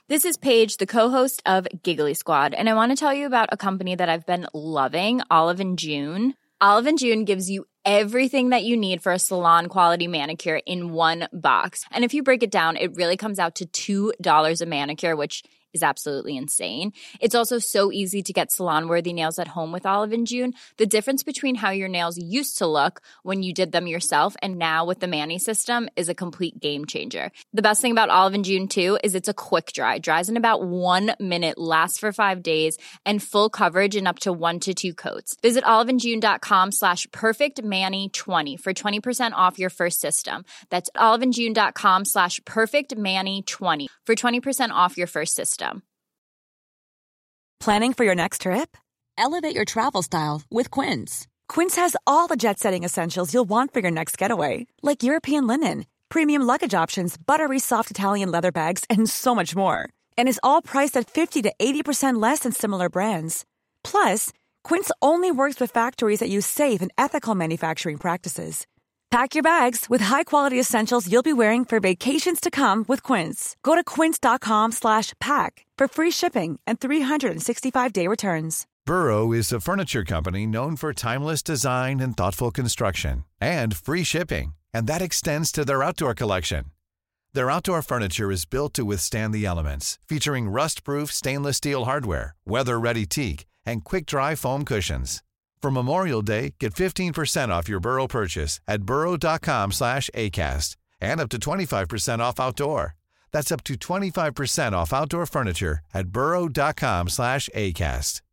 This is Paige, the co-host of Giggly Squad, and I want to tell you about a company that I've been loving, Olive & June. Olive & June gives you everything that you need for a salon-quality manicure in one box. And if you break it down, it really comes out to $2 a manicure, which is absolutely insane. It's also so easy to get salon-worthy nails at home with Olive & June. The difference between how your nails used to look when you did them yourself and now with the Mani system is a complete game changer. The best thing about Olive & June, too, is it's a quick dry. Dries in about 1 minute, lasts for 5 days, and full coverage in up to 1 to 2 coats. Visit oliveandjune.com/perfectmani20 for 20% off your first system. That's oliveandjune.com/perfectmani20 for 20% off your first system. Planning for your next trip? Elevate your travel style with Quince. Quince has all the jet-setting essentials you'll want for your next getaway, like European linen, premium luggage options, buttery soft Italian leather bags, and so much more. And is all priced at 50 to 80% less than similar brands. Plus, Quince only works with factories that use safe and ethical manufacturing practices. Pack your bags with high-quality essentials you'll be wearing for vacations to come with Quince. Go to quince.com/pack for free shipping and 365-day returns. Burrow is a furniture company known for timeless design and thoughtful construction, and free shipping, and that extends to their outdoor collection. Their outdoor furniture is built to withstand the elements, featuring rust-proof stainless steel hardware, weather-ready teak, and quick-dry foam cushions. For Memorial Day, get 15% off your Burrow purchase at burrow.com/ACAST and up to 25% off outdoor. That's up to 25% off outdoor furniture at burrow.com/ACAST.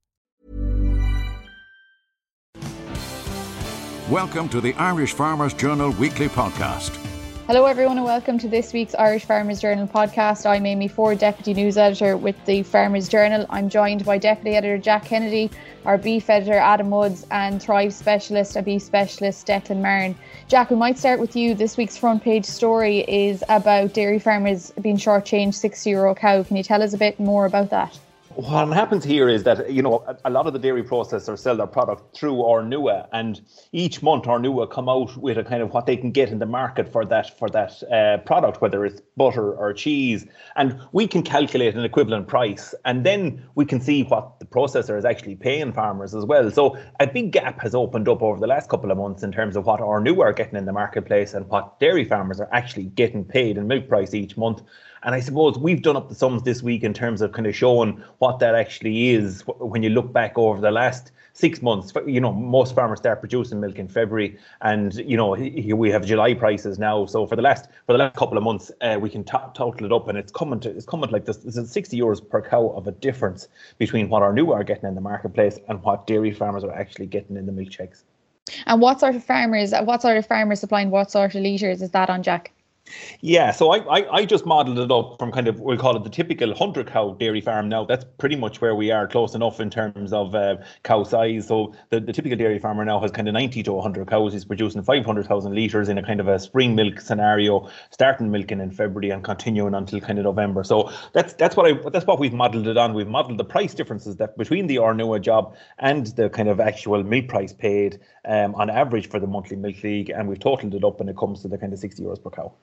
Welcome to the Irish Farmers Journal Weekly Podcast. Hello everyone and welcome to this week's Irish Farmers Journal podcast. I'm Amy Ford, Deputy News Editor with the Farmers Journal. I'm joined by Deputy Editor Jack Kennedy, our Beef Editor Adam Woods and Thrive Specialist, a beef specialist Declan Martin. Jack, we might start with you. This week's front page story is about dairy farmers being shortchanged €6 a cow. Can you tell us a bit more about that? What happens here is that, a lot of the dairy processors sell their product through Ornua, and each month Ornua come out with a kind of what they can get in the market for that product, whether it's butter or cheese, and we can calculate an equivalent price, and then we can see what the processor is actually paying farmers as well. So a big gap has opened up over the last couple of months in terms of what Ornua are getting in the marketplace and what dairy farmers are actually getting paid in milk price each month. And I suppose we've done up the sums this week in terms of kind of showing what that actually is when you look back over the last 6 months. Most farmers start producing milk in February, and we have July prices now. So for the last couple of months, we can total it up, and it's coming like this. This is €60 per cow of a difference between what Ornua are getting in the marketplace and what dairy farmers are actually getting in the milk checks. And what sort of farmers supplying what sort of litres is that on, Jack? Yeah, so I just modelled it up from kind of, we'll call it the typical 100 cow dairy farm now. That's pretty much where we are, close enough in terms of cow size. So the typical dairy farmer now has kind of 90 to 100 cows. He's producing 500,000 litres in a kind of a spring milk scenario, starting milking in February and continuing until kind of November. So that's what we've modelled it on. We've modelled the price differences that between the Ornua job and the kind of actual milk price paid on average for the monthly milk league, and we've totaled it up when it comes to the kind of €60 per cow.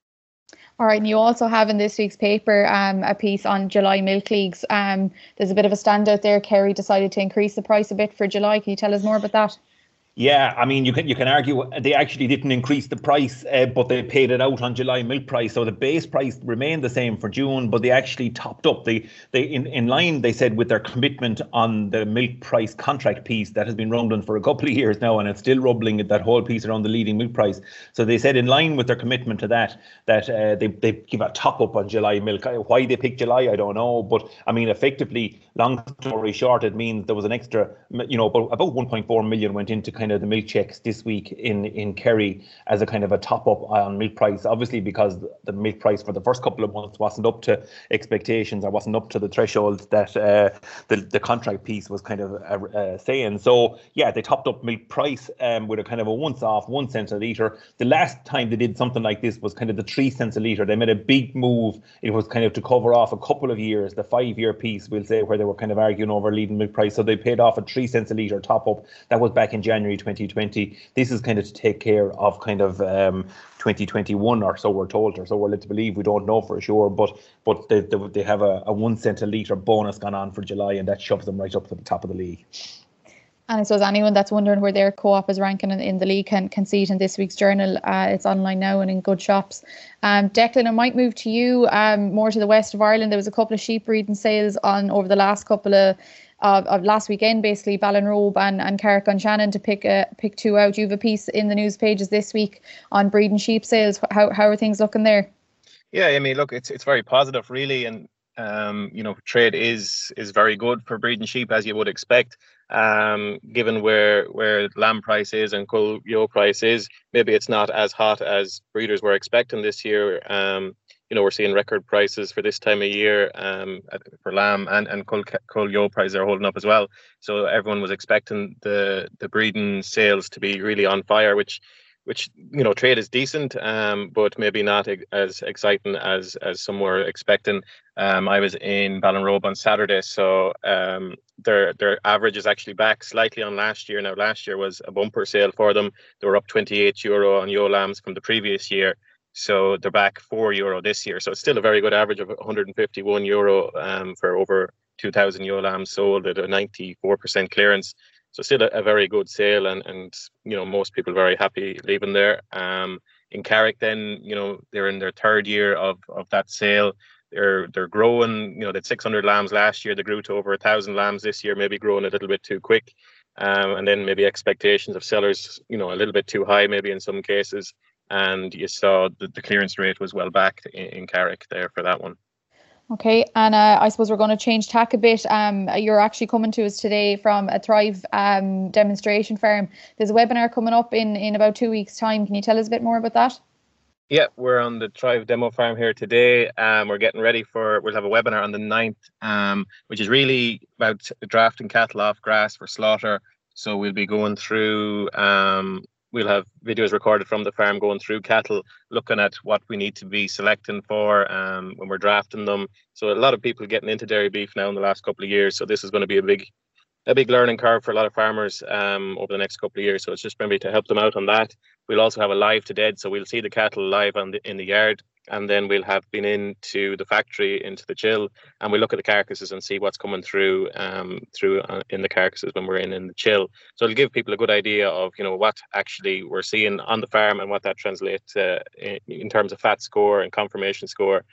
All right, and you also have in this week's paper a piece on July milk leagues. There's a bit of a standout there. Kerry decided to increase the price a bit for July. Can you tell us more about that? Yeah, I mean, you can argue they actually didn't increase the price, but they paid it out on July milk price. So the base price remained the same for June, but they actually topped up. They in line, they said, with their commitment on the milk price contract piece that has been rumbling for a couple of years now, and it's still rumbling at that whole piece around the leading milk price. So they said in line with their commitment to that they give a top up on July milk. Why they picked July, I don't know, but I mean, effectively, long story short, it means there was an extra, about 1.4 million went into kind of the milk checks this week in Kerry as a kind of a top up on milk price, obviously because the milk price for the first couple of months wasn't up to expectations, or wasn't up to the threshold that the contract piece was kind of saying. So yeah, they topped up milk price with a kind of a once off 1 cent a litre. The last time they did something like this was kind of the 3 cents a litre. They made a big move. It was kind of to cover off a couple of years, the 5-year piece, we'll say, where they were kind of arguing over leading milk price. So they paid off a 3 cents a litre top up. That was back in January January 2020. This is kind of to take care of kind of 2021 or so we're told, or so we're led to believe. We don't know for sure, but they have a 1 cent a litre bonus gone on for July, and that shoves them right up to the top of the league. And I suppose anyone that's wondering where their co-op is ranking in the league can see it in this week's journal. It's online now and in good shops. Declan, I might move to you, more to the west of Ireland. There was a couple of sheep breeding sales on over the last couple of last weekend, basically Ballinrobe and Carrick-on-Shannon, to pick two out. You have a piece in the news pages this week on breeding sheep sales. How are things looking there? Yeah, I mean, look, it's very positive, really, and trade is very good for breeding sheep, as you would expect. Given where lamb price is and cull yoke price is, maybe it's not as hot as breeders were expecting this year. We're seeing record prices for this time of year for lamb, and cull yoke prices are holding up as well. So everyone was expecting the breeding sales to be really on fire, which trade is decent, but maybe not as exciting as some were expecting. I was in Ballinrobe on Saturday, so their average is actually back slightly on last year. Now, last year was a bumper sale for them. They were up €28 on ewe lambs from the previous year, so they're back €4 this year. So it's still a very good average of €151 for over 2,000 ewe lambs sold at a 94% clearance. So still a very good sale, and most people very happy leaving there. In Carrick, then they're in their third year of that sale. They're growing. They had 600 lambs last year. They grew to over 1,000 lambs this year. Maybe growing a little bit too quick, and then maybe expectations of sellers, a little bit too high, maybe in some cases. And you saw the clearance rate was well back in Carrick there for that one. Okay, and I suppose we're going to change tack a bit. You're actually coming to us today from a Thrive demonstration farm. There's a webinar coming up in about 2 weeks' time. Can you tell us a bit more about that? Yeah, we're on the Thrive demo farm here today. We're getting ready we'll have a webinar on the 9th, which is really about drafting cattle off grass for slaughter. So we'll be going through, we'll have videos recorded from the farm going through cattle, looking at what we need to be selecting for when we're drafting them. So a lot of people getting into dairy beef now in the last couple of years. So this is going to be a big learning curve for a lot of farmers over the next couple of years. So it's just maybe to help them out on that. We'll also have a live to dead. So we'll see the cattle live in the yard, and then we'll have been into the factory, into the chill, and we'll look at the carcasses and see what's coming through in the carcasses when we're in the chill. So it'll give people a good idea of what actually we're seeing on the farm and what that translates in terms of fat score and conformation score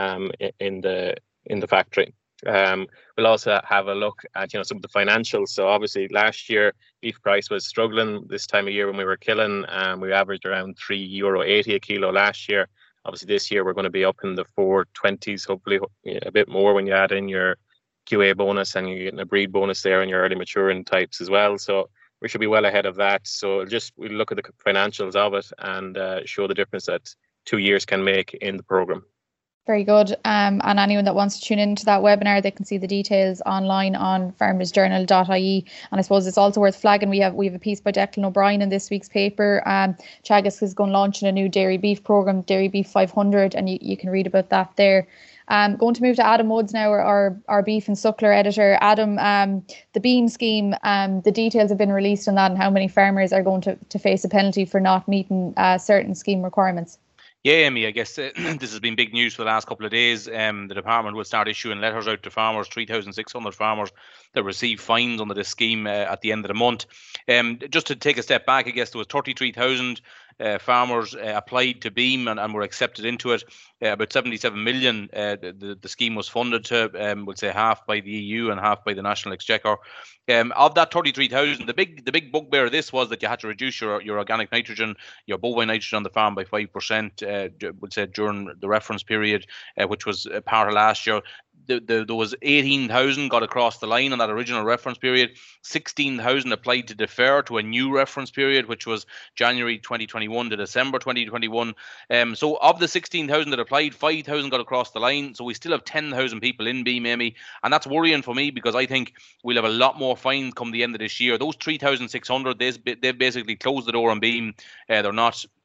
in the factory. We'll also have a look at some of the financials. So obviously last year beef price was struggling this time of year when we were killing. We averaged around €3.80 a kilo last year. Obviously this year we're going to be up in the 420s, hopefully a bit more when you add in your QA bonus and you're getting a breed bonus there and your early maturing types as well. So we should be well ahead of that. So we'll look at the financials of it and show the difference that 2 years can make in the program. Very good. And anyone that wants to tune into that webinar, they can see the details online on farmersjournal.ie. And I suppose it's also worth flagging, we have a piece by Declan O'Brien in this week's paper. Teagasc is going to launch a new dairy beef programme, Dairy Beef 500, and you can read about that there. Going to move to Adam Woods now, our beef and suckler editor. Adam, the beam scheme, the details have been released on that and how many farmers are going to face a penalty for not meeting certain scheme requirements. Yeah, Amy, I guess this has been big news for the last couple of days. The department will start issuing letters out to farmers, 3,600 farmers that receive fines under this scheme at the end of the month. Just to take a step back, I guess there was 33,000 farmers applied to BEAM and were accepted into it. About 77 million the scheme was funded to, we'll say half by the EU and half by the National Exchequer. Of that 33,000, the big bugbear of this was that you had to reduce your organic nitrogen, your bovine nitrogen on the farm by 5%, would say during the reference period, which was part of last year. There was 18,000 got across the line on that original reference period. 16,000 applied to defer to a new reference period, which was January 2021 to December 2021. So of the 16,000 that applied, 5,000 got across the line. So we still have 10,000 people in BEAM, Amy. And that's worrying for me because I think we'll have a lot more fines come the end of this year. Those 3,600, they've basically closed the door on BEAM. They're not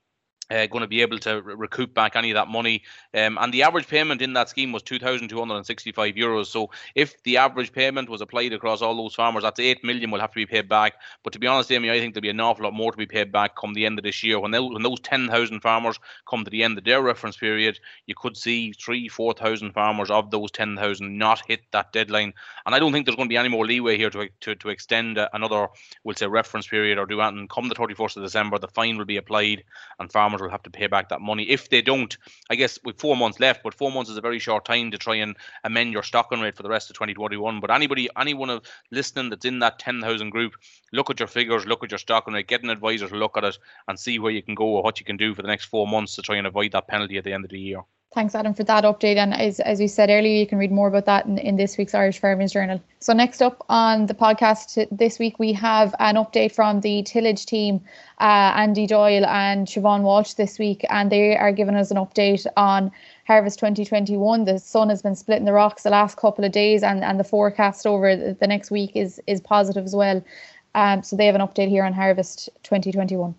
going to be able to recoup back any of that money. And the average payment in that scheme was €2,265. So if the average payment was applied across all those farmers, that's 8 million will have to be paid back. But to be honest, Amy, I think there'll be an awful lot more to be paid back come the end of this year. When those 10,000 farmers come to the end of their reference period, you could see 3,000-4,000 farmers of those 10,000 not hit that deadline. And I don't think there's going to be any more leeway here to extend another, we'll say, reference period or do anything. Come the 31st of December, the fine will be applied and farmers will have to pay back that money. If they don't, I guess with 4 months left, but 4 months is a very short time to try and amend your stocking rate for the rest of 2021. But anyone of listening that's in that 10,000 group, look at your figures, look at your stocking rate, get an advisor to look at it and see where you can go or what you can do for the next 4 months to try and avoid that penalty at the end of the year. Thanks, Adam, for that update. And as we said earlier, you can read more about that in this week's Irish Farmers Journal. So next up on the podcast this week, we have an update from the tillage team, Andy Doyle and Siobhan Walsh this week. And they are giving us an update on Harvest 2021. The sun has been splitting the rocks the last couple of days and the forecast over the next week is positive as well. So they have an update here on Harvest 2021.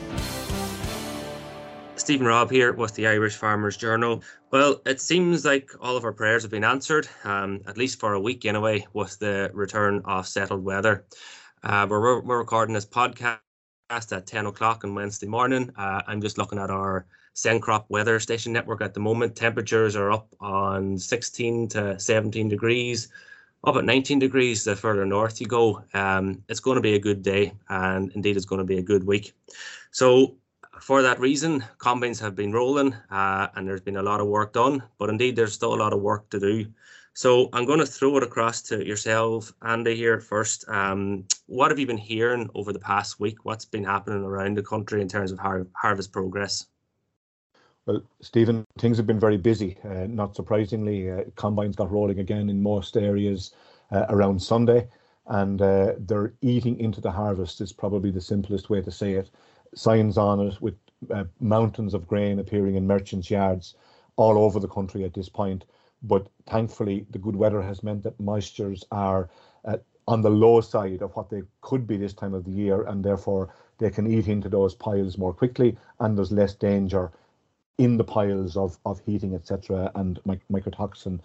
Stephen Robb here with the Irish Farmers Journal. Well, it seems like all of our prayers have been answered, at least for a week anyway, with the return of settled weather. We're recording this podcast at 10 o'clock on Wednesday morning. I'm just looking at our Sencrop weather station network at the moment. Temperatures are up on 16 to 17 degrees, up at 19 degrees the further north you go. It's going to be a good day, and indeed it's going to be a good week. So for that reason, combines have been rolling and there's been a lot of work done, but indeed there's still a lot of work to do. So I'm going to throw it across to yourself, Andy, here first. What have you been hearing over the past week? What's been happening around the country in terms of harvest progress? Well, Stephen, things have been very busy. Not surprisingly, combines got rolling again in most areas around Sunday, and they're eating into the harvest is probably the simplest way to say it. Signs on it with mountains of grain appearing in merchants' yards all over the country at this point. But thankfully, the good weather has meant that moistures are on the low side of what they could be this time of the year, and therefore they can eat into those piles more quickly, and there's less danger in the piles of heating, etc., and mycotoxin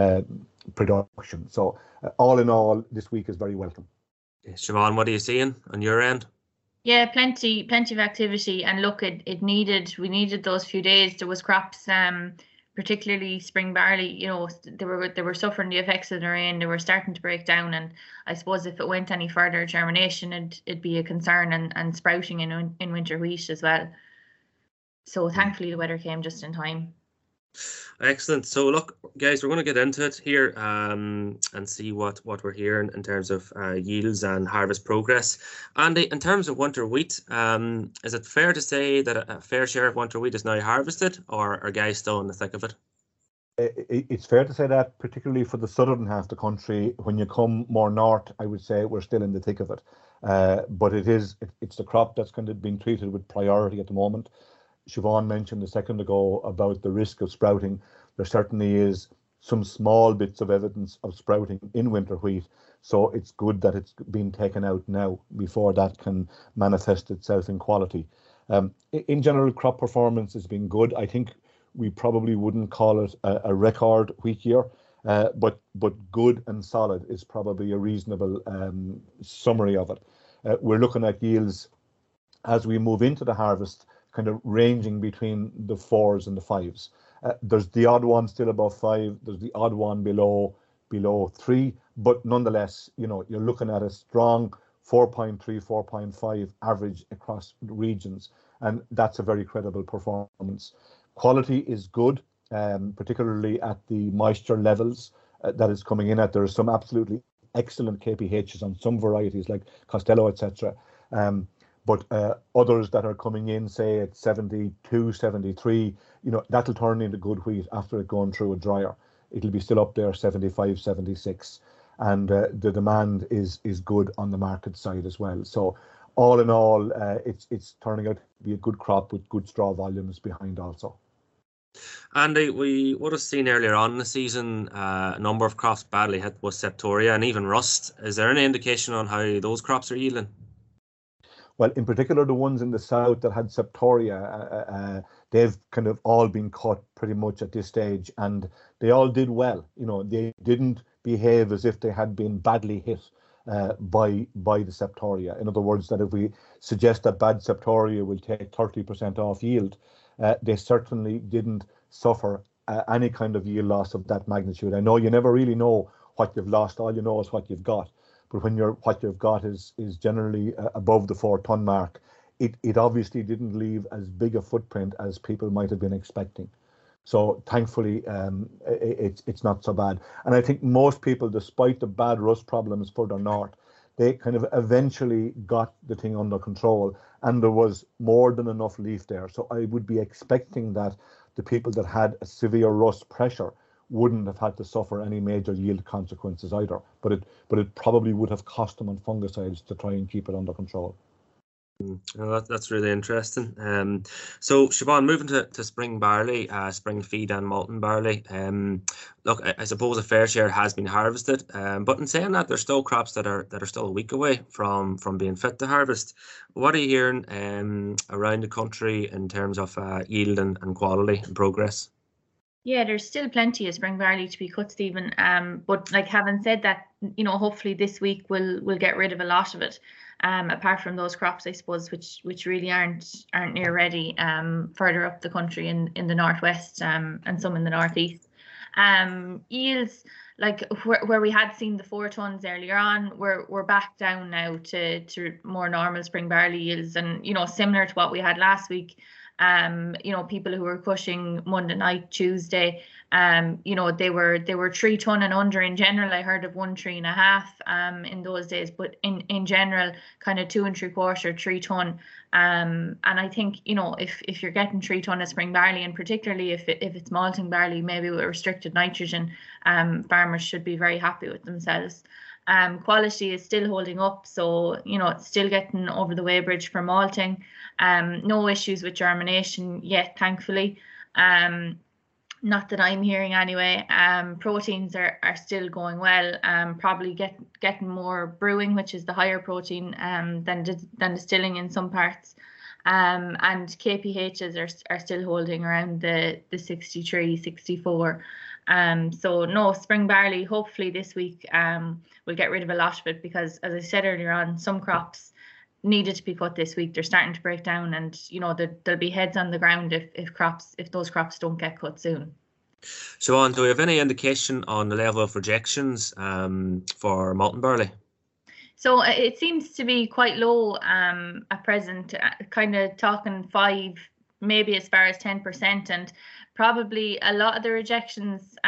production. So all in all, this week is very welcome. Siobhan, what are you seeing on your end? Yeah, plenty of activity, and look, we needed those few days. There was crops, particularly spring barley. You know, they were suffering the effects of the rain. They were starting to break down, and I suppose if it went any further, germination it'd be a concern, and sprouting in winter wheat as well. So thankfully the weather came just in time. Excellent. So look, guys, we're going to get into it here and see what we're hearing in terms of yields and harvest progress. And in terms of winter wheat, is it fair to say that a fair share of winter wheat is now harvested, or are guys still in the thick of it? It's fair to say that, particularly for the southern half of the country. When you come more north, I would say we're still in the thick of it. But it's the crop that's kind of being treated with priority at the moment. Siobhan mentioned a second ago about the risk of sprouting. There certainly is some small bits of evidence of sprouting in winter wheat. So it's good that it's been taken out now before that can manifest itself in quality. In general, crop performance has been good. I think we probably wouldn't call it a record wheat year, but good and solid is probably a reasonable summary of it. We're looking at yields as we move into the harvest, kind of ranging between the 4s and the 5s. There's the odd one still above 5. There's the odd one below 3. But nonetheless, you know, you're looking at a strong 4.3, 4.5 average across regions, and that's a very credible performance. Quality is good, particularly at the moisture levels that is coming in at. There are some absolutely excellent KPHs on some varieties like Costello, etc. But others that are coming in, say at 72, 73, you know, that'll turn into good wheat after it going through a dryer. It'll be still up there, 75, 76. And the demand is good on the market side as well. So all in all, it's turning out to be a good crop with good straw volumes behind also. Andy, we would have seen earlier on in the season a number of crops badly hit with septoria and even rust. Is there any indication on how those crops are yielding? Well, in particular, the ones in the south that had septoria, they've kind of all been cut pretty much at this stage, and they all did well. They didn't behave as if they had been badly hit by the septoria. In other words, that if we suggest that bad septoria will take 30% off yield, they certainly didn't suffer any kind of yield loss of that magnitude. I know you never really know what you've lost. All you know is what you've got. But when what you've got is generally above the 4-ton mark, it obviously didn't leave as big a footprint as people might have been expecting. So thankfully, it's not so bad. And I think most people, despite the bad rust problems further north, they kind of eventually got the thing under control, and there was more than enough leaf there. So I would be expecting that the people that had a severe rust pressure wouldn't have had to suffer any major yield consequences either. But it probably would have cost them on fungicides to try and keep it under control. Well, that's really interesting. So Siobhan, moving to spring barley, spring feed and malting barley. Look, I suppose a fair share has been harvested, but in saying that, there's still crops that are still a week away from being fit to harvest. What are you hearing around the country in terms of yield and quality and progress? Yeah, there's still plenty of spring barley to be cut, Stephen. But like having said that, hopefully this week we'll get rid of a lot of it. Apart from those crops, I suppose, which really aren't near ready. Further up the country in the northwest, and some in the northeast. Yields like where we had seen the 4 tons earlier on, we're back down now to more normal spring barley yields, and similar to what we had last week. People who were pushing Monday night, Tuesday, they were 3 ton and under in general. I heard of 1 3.5 in those days, but in general, kind of 2 3/4, 3 ton. And I think if you're getting 3 ton of spring barley, and particularly if it's malting barley, maybe with restricted nitrogen, farmers should be very happy with themselves. Quality is still holding up, so it's still getting over the weighbridge for malting. No issues with germination yet, thankfully. Not that I'm hearing anyway. Proteins are still going well. Probably getting more brewing, which is the higher protein, than distilling in some parts. And KPHs are still holding around the 63, 64. So no, spring barley, hopefully this week we'll get rid of a lot of it, because as I said earlier on, some crops needed to be cut this week. They're starting to break down, and there'll be heads on the ground if those crops don't get cut soon. Siobhan, do we have any indication on the level of rejections for malting barley? So it seems to be quite low at present, kind of talking 5, maybe as far as 10%, and probably a lot of the rejections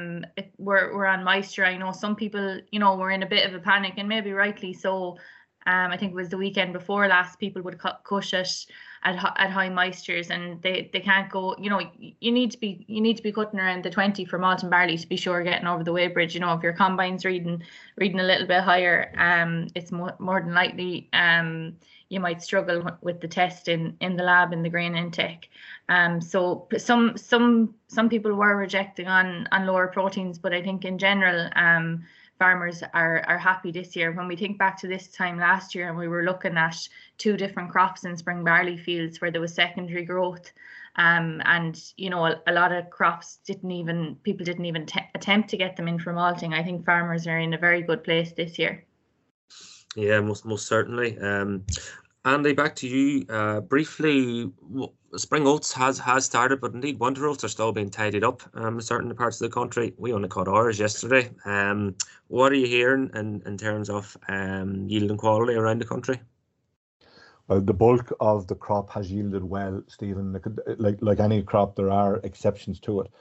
were on moisture. I know some people, were in a bit of a panic, and maybe rightly so. I think it was the weekend before last, people would cush it at high moistures, and they can't go. You need to be cutting around the 20 for malt and barley to be sure getting over the weighbridge. If your combine's reading a little bit higher, it's more than likely you might struggle with the test in the lab in the grain intake. So some people were rejecting on lower proteins, but I think in general, farmers are happy this year. When we think back to this time last year, and we were looking at 2 different crops in spring barley fields where there was secondary growth, and a lot of crops people didn't even attempt to get them in for malting. I think farmers are in a very good place this year. Yeah, most certainly. Andy, back to you briefly. Spring oats has started, but indeed winter oats are still being tidied up in certain parts of the country. We only caught ours yesterday. What are you hearing in terms of yield and quality around the country? Well, the bulk of the crop has yielded well, Stephen. Like any crop, there are exceptions to it.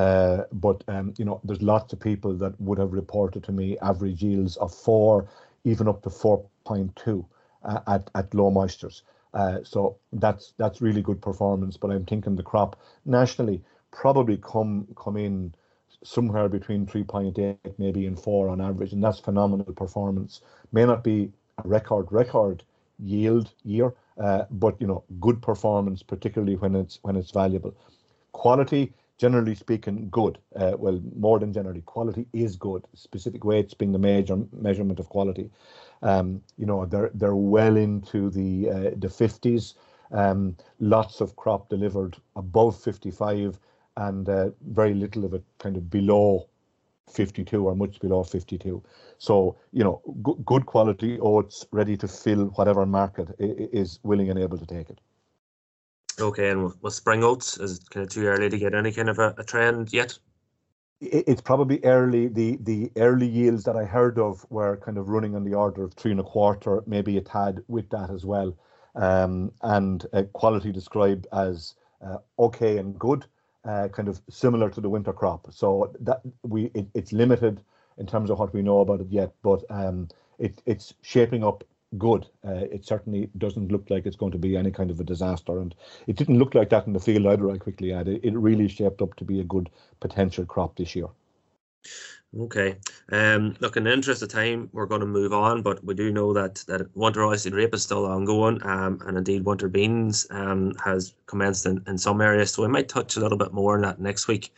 But there's lots of people that would have reported to me average yields of 4, even up to 4.2 at low moistures. So that's really good performance. But I'm thinking the crop nationally probably come in somewhere between 3.8 maybe and 4 on average, and that's phenomenal performance. May not be a record yield year, but good performance, particularly when it's valuable. Quality generally speaking, good. Well, more than generally, quality is good. Specific weights being the major measurement of quality. They're well into the 50s. Lots of crop delivered above 55, and very little of it kind of below 52 or much below 52. So, good quality oats ready to fill whatever market is willing and able to take it. Okay, and with spring oats, is it kind of too early to get any kind of a trend yet? It's probably early. The early yields that I heard of were kind of running on the order of 3 1/4, maybe a tad with that as well. And quality described as okay and good, kind of similar to the winter crop. So that it's limited in terms of what we know about it yet, but it's shaping up good. It certainly doesn't look like it's going to be any kind of a disaster, and it didn't look like that in the field either. I quickly add it really shaped up to be a good potential crop this year. Okay. Look, in the interest of time, we're going to move on, but we do know that winter oilseed rape is still ongoing, and indeed winter beans has commenced in some areas, so we might touch a little bit more on that next week.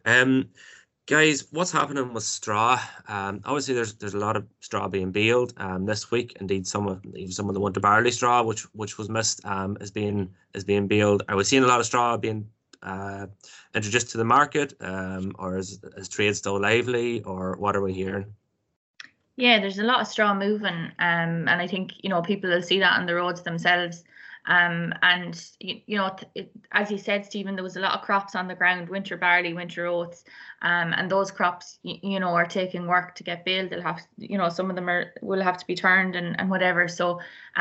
Guys, what's happening with straw? Obviously, there's a lot of straw being baled this week. Indeed, some of the winter barley straw, which was missed, is being baled. Are we seeing a lot of straw being introduced to the market, or is trade still lively, or what are we hearing? Yeah, there's a lot of straw moving, and I think people will see that on the roads themselves. And as you said, Stephen, there was a lot of crops on the ground: winter barley, winter oats, and those crops, are taking work to get baled. They'll have, some of them will have to be turned and whatever. So,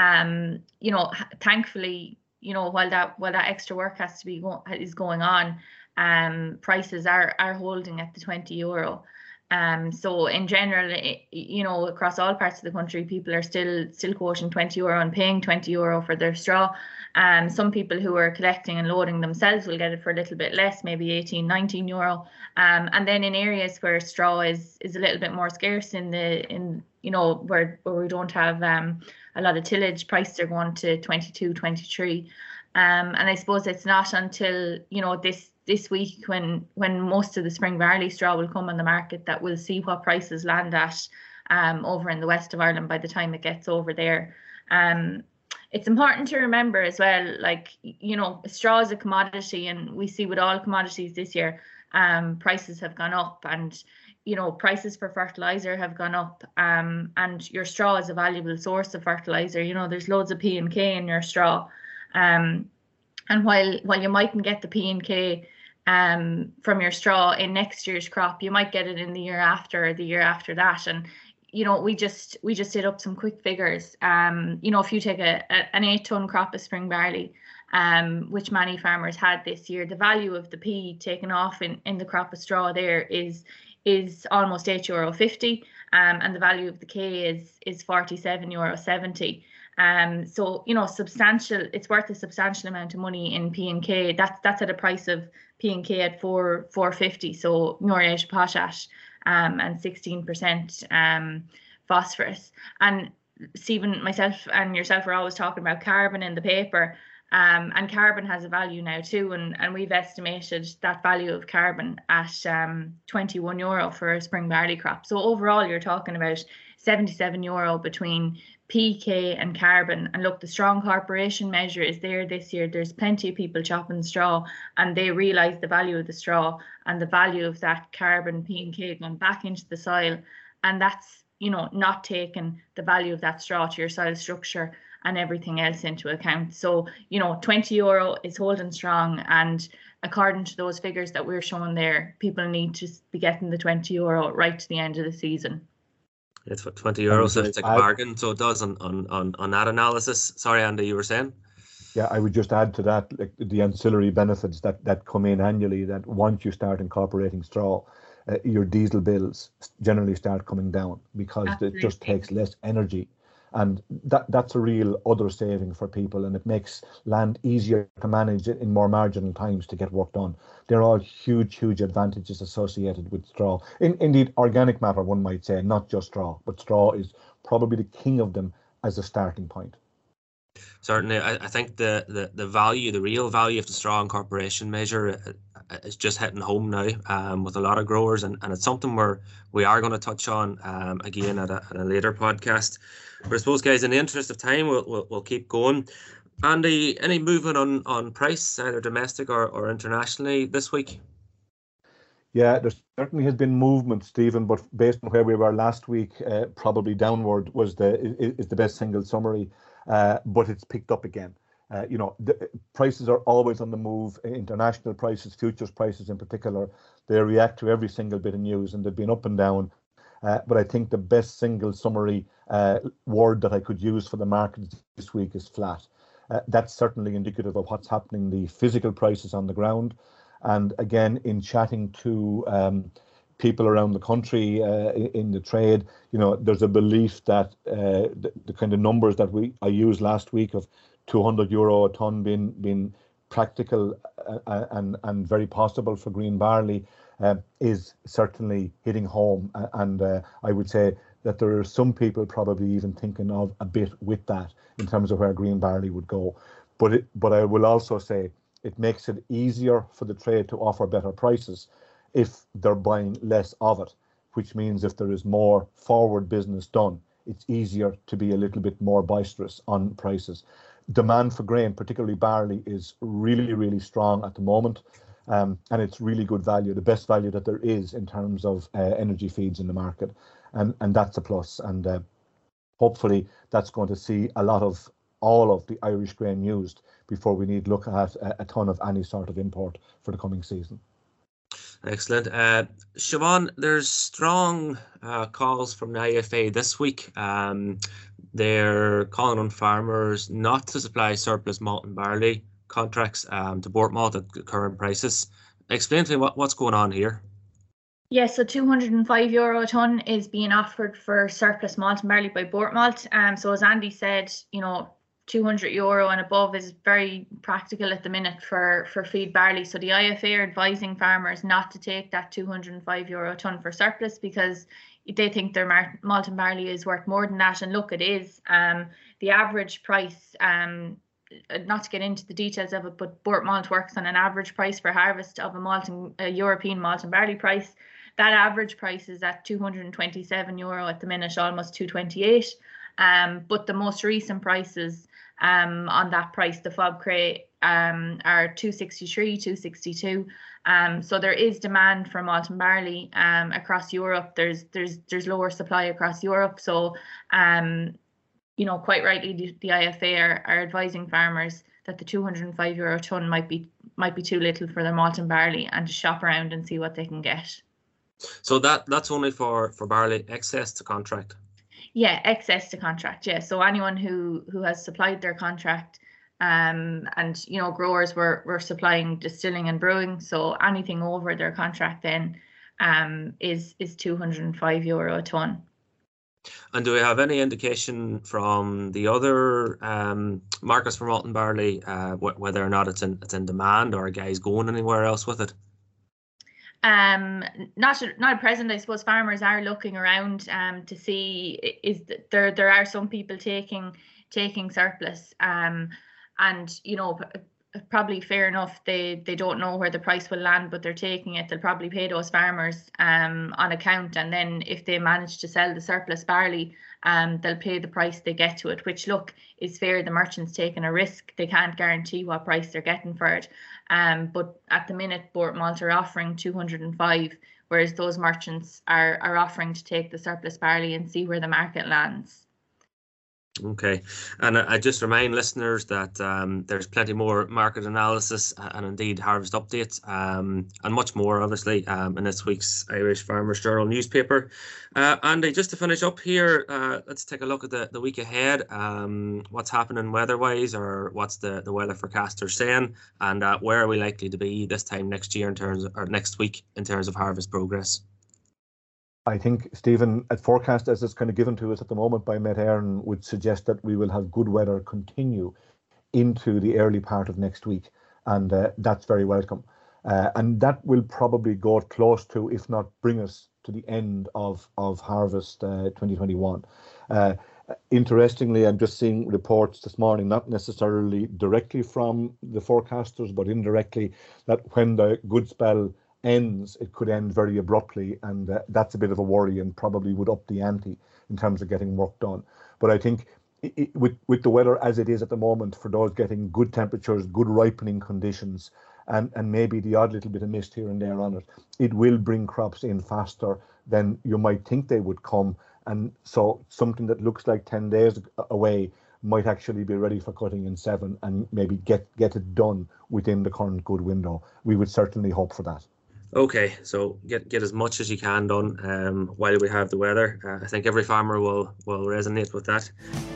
thankfully, while that extra work is going on, prices are holding at the €20. So in general, across all parts of the country, people are still quoting €20 and paying €20 for their straw. Some people who are collecting and loading themselves will get it for a little bit less, maybe €18, €19. And then in areas where straw is a little bit more scarce, where we don't have a lot of tillage, prices are going to 22, 23. And I suppose it's not until this week when most of the spring barley straw will come on the market that we'll see what prices land at over in the west of Ireland by the time it gets over there. It's important to remember as well, straw is a commodity, and we see with all commodities this year, prices have gone up, and prices for fertilizer have gone up, and your straw is a valuable source of fertilizer. There's loads of P&K in your straw, and while you mightn't get the P&K from your straw in next year's crop, you might get it in the year after or the year after that. And we just did up some quick figures. If you take an 8-ton crop of spring barley, which many farmers had this year, the value of the P taken off in the crop of straw there is almost €8.50, and the value of the K is €47.70. So substantial. It's worth a substantial amount of money in P&K. That's at a price of P&K at $4.50. So muriate potash, and 16% phosphorus. And Stephen, myself, and yourself are always talking about carbon in the paper, and carbon has a value now too. And we've estimated that value of carbon at €21 for a spring barley crop. So overall, you're talking about €77 between PK and carbon. And look, the strong corporation measure is there this year. There's plenty of people chopping straw, and they realise the value of the straw and the value of that carbon P&K going back into the soil. And that's, not taking the value of that straw to your soil structure and everything else into account. So, €20 is holding strong, and according to those figures that we're showing there, people need to be getting the €20 right to the end of the season. It's what €20 sounds like a bargain, so it does on that analysis. Sorry, Andy, you were saying? Yeah, I would just add to that, like the ancillary benefits that come in annually, that once you start incorporating straw, your diesel bills generally start coming down, because Absolutely. It just takes less energy. And that's a real other saving for people, and it makes land easier to manage in more marginal times to get work done. They're all huge advantages associated with straw. Indeed, organic matter, one might say, not just straw, but straw is probably the king of them as a starting point. Certainly, I think the value, the real value of the straw incorporation measure is just hitting home now with a lot of growers, and it's something we are going to touch on again at a later podcast. But I suppose, guys, in the interest of time, we'll keep going. Andy, any movement on price, either domestic or internationally this week? Yeah, there certainly has been movement, Stephen, but based on where we were last week, probably downward is the best single summary, but it's picked up again. The prices are always on the move. International prices, futures prices in particular, they react to every single bit of news, and they've been up and down. But I think the best single summary word that I could use for the market this week is flat. That's certainly indicative of what's happening, the physical prices on the ground. And again, in chatting to people around the country in the trade, there's a belief that the kind of numbers that I used last week of €200 a tonne being practical and very possible for green barley is certainly hitting home. And I would say that there are some people probably even thinking of a bit with that in terms of where green barley would go. But I will also say it makes it easier for the trade to offer better prices if they're buying less of it, which means if there is more forward business done, it's easier to be a little bit more boisterous on prices. Demand for grain, particularly barley, is really, really strong at the moment. And it's really good value, the best value that there is in terms of energy feeds in the market. And that's a plus. And hopefully that's going to see all of the Irish grain used before we need to look at a ton of any sort of import for the coming season. Excellent. Siobhan, there's strong calls from the IFA this week. They're calling on farmers not to supply surplus malt and barley contracts to Bourke-Malt at current prices. Explain to me what's going on here. Yes, so €205 a tonne is being offered for surplus malt and barley by Bourke-Malt. So as Andy said, €200 and above is very practical at the minute for feed barley. So the IFA are advising farmers not to take that €205 a tonne for surplus because they think their malt and barley is worth more than that. And look, it is. The average price, not to get into the details of it, but Bourke-Malt works on an average price for harvest of a European malt and barley price. That average price is at €227 at the minute, almost 228. But the most recent prices on that price, the FOB Cray, are 263, 262. So there is demand for malt and barley across Europe. There's lower supply across Europe. So quite rightly, the IFA are advising farmers that the €205 a tonne might be too little for their malt and barley, and to shop around and see what they can get. So that's only for barley excess to contract. Yeah, excess to contract. Yeah, so anyone who has supplied their contract, and growers were supplying distilling and brewing. So anything over their contract then is €205 a tonne. And do we have any indication from the other markets for malt and barley whether or not it's in demand, or are guys going anywhere else with it? Not at present. I suppose farmers are looking around to see there are some people taking surplus, and probably fair enough. They don't know where the price will land, but they're taking it. They'll probably pay those farmers on account, and then if they manage to sell the surplus barley, they'll pay the price they get to it, which is fair. The merchant's taking a risk. They can't guarantee what price they're getting for it. But at the minute, Bourke-Malt are offering 205, whereas those merchants are offering to take the surplus barley and see where the market lands. Okay, and I just remind listeners that there's plenty more market analysis and indeed harvest updates and much more, obviously, in this week's Irish Farmers Journal newspaper. Andy, just to finish up here, let's take a look at the week ahead. What's happening weather-wise, or what's the weather forecasters saying, and where are we likely to be this time next year next week in terms of harvest progress? I think, Stephen, a forecast as it's kind of given to us at the moment by Met Éireann would suggest that we will have good weather continue into the early part of next week, and that's very welcome. And that will probably go close to, if not bring us to the end of harvest 2021. Interestingly, I'm just seeing reports this morning, not necessarily directly from the forecasters, but indirectly, that when the good spell ends, it could end very abruptly, and that's a bit of a worry and probably would up the ante in terms of getting work done. But I think with the weather as it is at the moment, for those getting good temperatures, good ripening conditions, and maybe the odd little bit of mist here and there on it, it will bring crops in faster than you might think they would come. And so something that looks like 10 days away might actually be ready for cutting in 7 and maybe get it done within the current good window. We would certainly hope for that. Okay, so get as much as you can done while we have the weather. I think every farmer will resonate with that.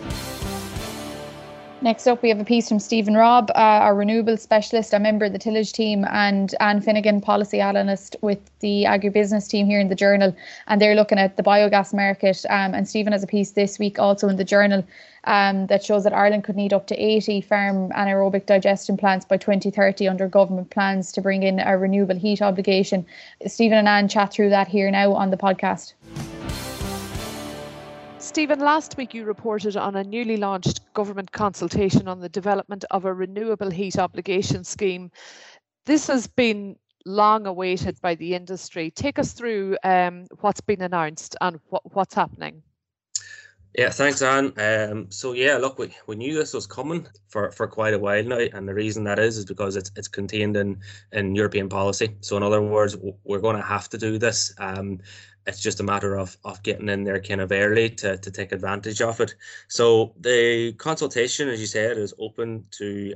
Next up, we have a piece from Stephen Robb, our renewable specialist, a member of the tillage team, and Anne Finnegan, policy analyst with the agribusiness team here in the Journal. And they're looking at the biogas market. And Stephen has a piece this week also in the Journal that shows that Ireland could need up to 80 farm anaerobic digestion plants by 2030 under government plans to bring in a renewable heat obligation. Stephen and Anne chat through that here now on the podcast. Stephen, last week you reported on a newly launched government consultation on the development of a renewable heat obligation scheme. This has been long awaited by the industry. Take us through what's been announced and what's happening. Yeah, thanks, Anne. So yeah, look, we knew this was coming for quite a while now, and the reason that is because it's contained in European policy. So in other words, we're going to have to do this. It's just a matter of getting in there kind of early to take advantage of it. So the consultation, as you said, is open to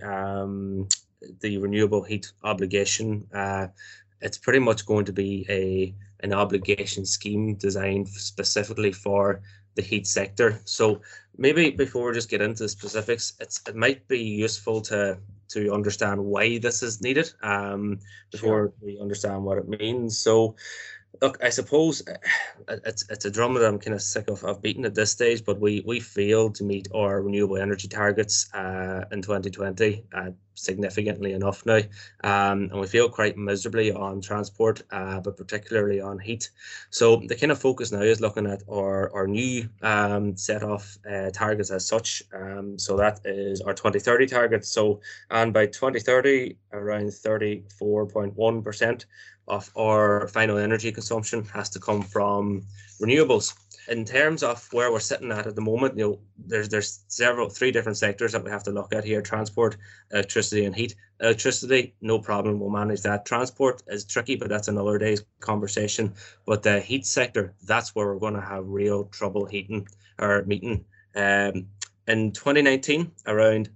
the renewable heat obligation. It's pretty much going to be an obligation scheme designed specifically for the heat sector. So maybe before we just get into the specifics, it might be useful to understand why this is needed before we understand what it means. So look, I suppose it's a drum that I'm kind of sick of beating at this stage, but we failed to meet our renewable energy targets in 2020 significantly enough now, and we failed quite miserably on transport, but particularly on heat. So the kind of focus now is looking at our new set of targets as such. So that is our 2030 targets. So, and by 2030, around 34.1% of our final energy consumption has to come from renewables. In terms of where we're sitting at the moment, there's three different sectors that we have to look at here: transport, electricity, and heat. Electricity, no problem, we'll manage that. Transport is tricky, but that's another day's conversation. But the heat sector, that's where we're going to have real trouble meeting. In 2019, around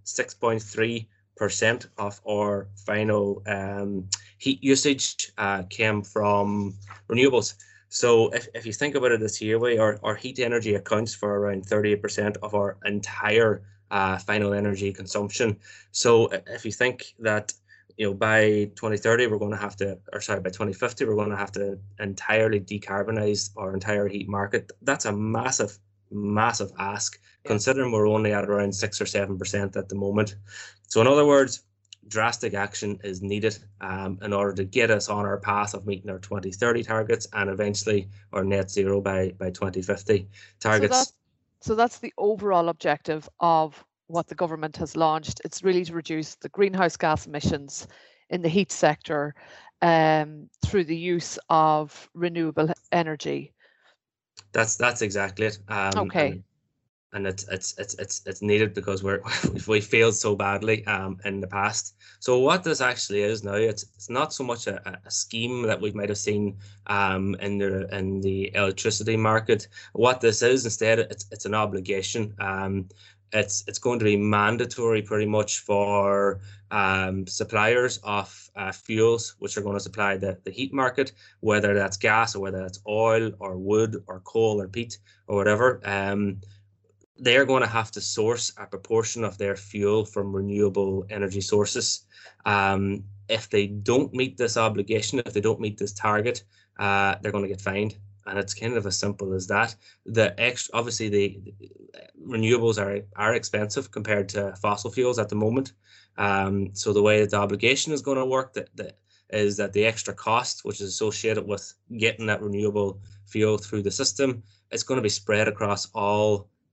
6.3% of our final heat usage came from renewables. So if you think about it this year way, our heat energy accounts for around 38% of our entire final energy consumption. So if you think that by 2030 we're going to have to, by 2050 we're going to have to entirely decarbonize our entire heat market, that's a massive ask, considering we're only at around 6 or 7% at the moment. So in other words, drastic action is needed in order to get us on our path of meeting our 2030 targets and eventually our net zero by 2050 targets. So that's the overall objective of what the government has launched. It's really to reduce the greenhouse gas emissions in the heat sector through the use of renewable energy. That's exactly it. Okay. And it's needed because we failed so badly in the past. So what this actually is now, it's not so much a scheme that we might have seen in the electricity market. What this is instead, it's an obligation. It's going to be mandatory pretty much for suppliers of fuels which are going to supply the heat market, whether that's gas or whether that's oil or wood or coal or peat or whatever. They're going to have to source a proportion of their fuel from renewable energy sources. If they don't meet this obligation, if they don't meet this target, they're going to get fined. And it's kind of as simple as that. Obviously, the renewables are expensive compared to fossil fuels at the moment. So the way that the obligation is going to work is that the extra cost, which is associated with getting that renewable fuel through the system, it's going to be spread across all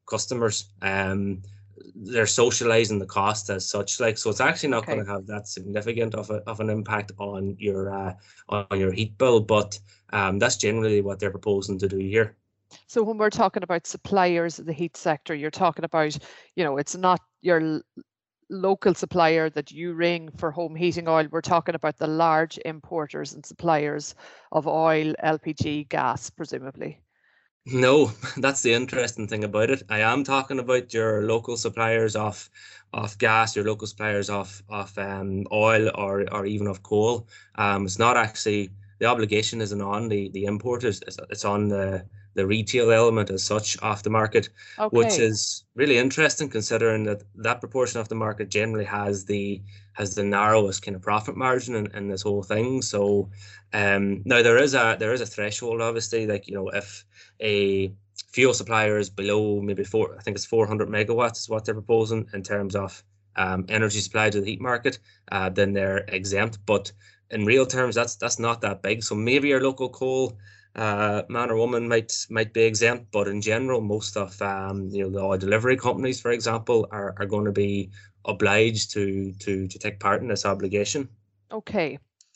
customers. They're socializing the cost as such, like, so it's actually not going to have that significant of an impact on your heat bill, but that's generally what they're proposing to do here. So when we're talking about suppliers of the heat sector, you're talking about, it's not your local supplier that you ring for home heating oil. We're talking about the large importers and suppliers of oil, LPG, gas, presumably. No, that's the interesting thing about it. I am talking about your local suppliers of gas, your local suppliers of oil or even of coal. It's not actually, the obligation isn't on the importers. It's on the retail element as such of the market, which is really interesting considering that proportion of the market generally has the narrowest kind of profit margin in this whole thing. So now there is a threshold, obviously, like, if a fuel supplier is below maybe 400 megawatts is what they're proposing in terms of energy supply to the heat market, then they're exempt. But in real terms, that's not that big. So maybe your local coal man or woman might be exempt, but in general, most of the oil delivery companies, for example, are going to be obliged to take part in this obligation. Okay.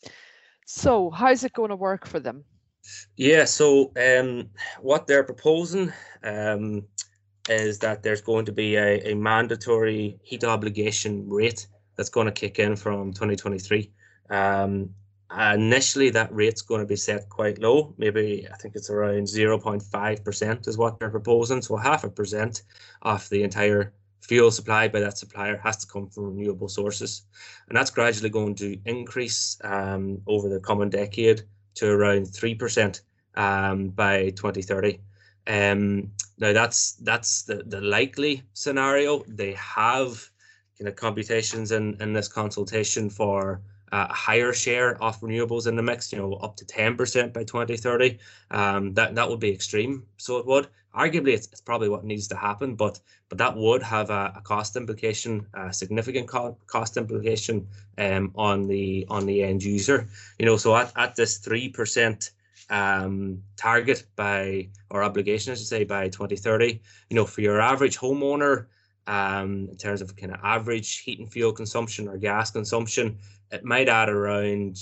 So how's it going to work for them? Yeah, so what they're proposing is that there's going to be a mandatory heat obligation rate that's going to kick in from 2023. Initially, that rate's going to be set quite low. Maybe I think it's around 0.5% is what they're proposing. So 0.5% of the entire fuel supplied by that supplier has to come from renewable sources. And that's gradually going to increase over the coming decade to around 3% by 2030. Now that's the likely scenario. They have computations in this consultation for a higher share of renewables in the mix, up to 10% by 2030. That would be extreme. So it would. Arguably, it's probably what needs to happen, but that would have a cost implication, a significant cost implication on the end user. So at this 3% target or obligation, I should say, by 2030, for your average homeowner, in terms of kind of average heat and fuel consumption or gas consumption, it might add around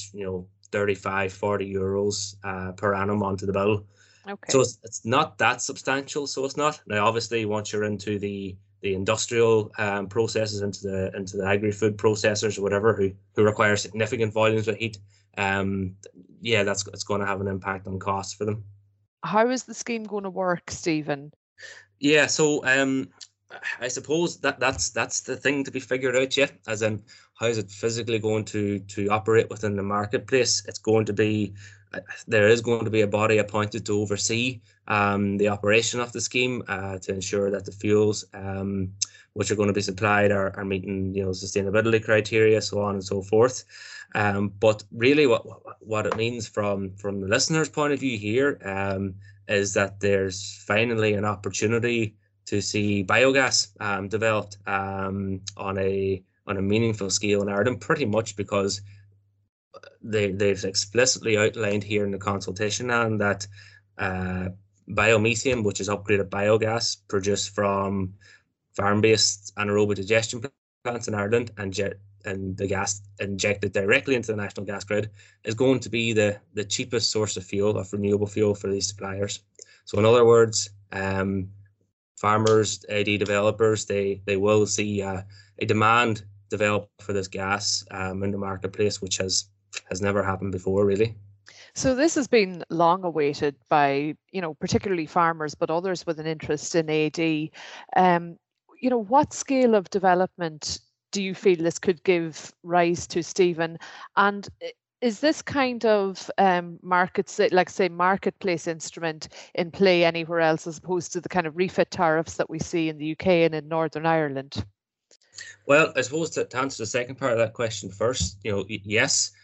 35-40 euros per annum onto the bill. Okay. So it's not that substantial. So it's not. Now, obviously, once you're into the industrial processes, into the agri-food processors or whatever, who require significant volumes of heat, it's going to have an impact on costs for them. How is the scheme going to work, Stephen? Yeah, so I suppose that's the thing to be figured out yet, as in how is it physically going to operate within the marketplace. There is going to be a body appointed to oversee the operation of the scheme to ensure that the fuels which are going to be supplied are meeting sustainability criteria, so on and so forth. But really what it means from the listener's point of view here is that there's finally an opportunity to see biogas developed on a meaningful scale in Ireland, pretty much because they've explicitly outlined here in the consultation and that biomethane, which is upgraded biogas produced from farm-based anaerobic digestion plants in Ireland and the gas injected directly into the national gas grid, is going to be the cheapest source of renewable fuel for these suppliers. So in other words, farmers, AD developers, they will see a demand develop for this gas in the marketplace, which has never happened before, really. So this has been long awaited by, particularly farmers, but others with an interest in AD. What scale of development do you feel this could give rise to, Stephen? And is this kind of marketplace instrument in play anywhere else, as opposed to the kind of refit tariffs that we see in the UK and in Northern Ireland? Well, I suppose to answer the second part of that question first, yes.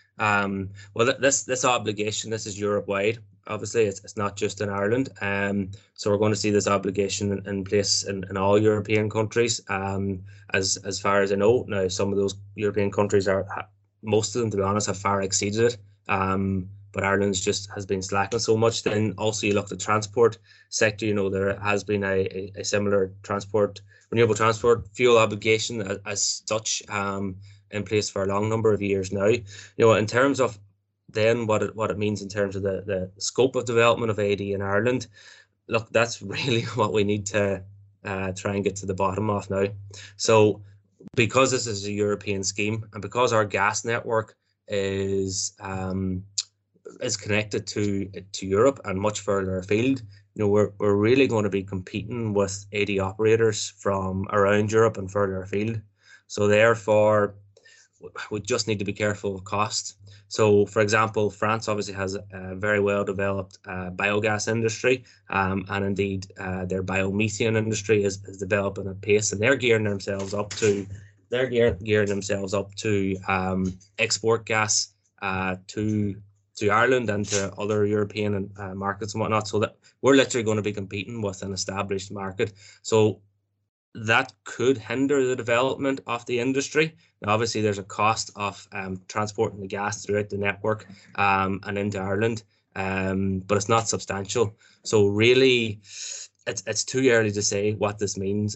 This obligation, this is Europe-wide. Obviously, it's not just in Ireland. So we're going to see this obligation in place in all European countries. As far as I know, now some of those European countries most of them, to be honest, have far exceeded it. But but Ireland's just has been slacking so much. Then also you look at the transport sector, you know, there has been a similar renewable transport fuel obligation as such in place for a long number of years now. You know, in terms of then what it means in terms of the scope of development of AD in Ireland, look, that's really what we need to try and get to the bottom of now. So because this is a European scheme and because our gas network is connected to Europe and much further afield, you know, we're really going to be competing with AD operators from around Europe and further afield. So therefore, we just need to be careful of cost. So, for example, France obviously has a very well developed biogas industry, and indeed their biomethane industry is developing at pace, and they're gearing themselves up to export gas to Ireland and to other European markets and whatnot. So that we're literally going to be competing with an established market. So that could hinder the development of the industry. Now, obviously, there's a cost of transporting the gas throughout the network and into Ireland, but it's not substantial. So really, it's too early to say what this means,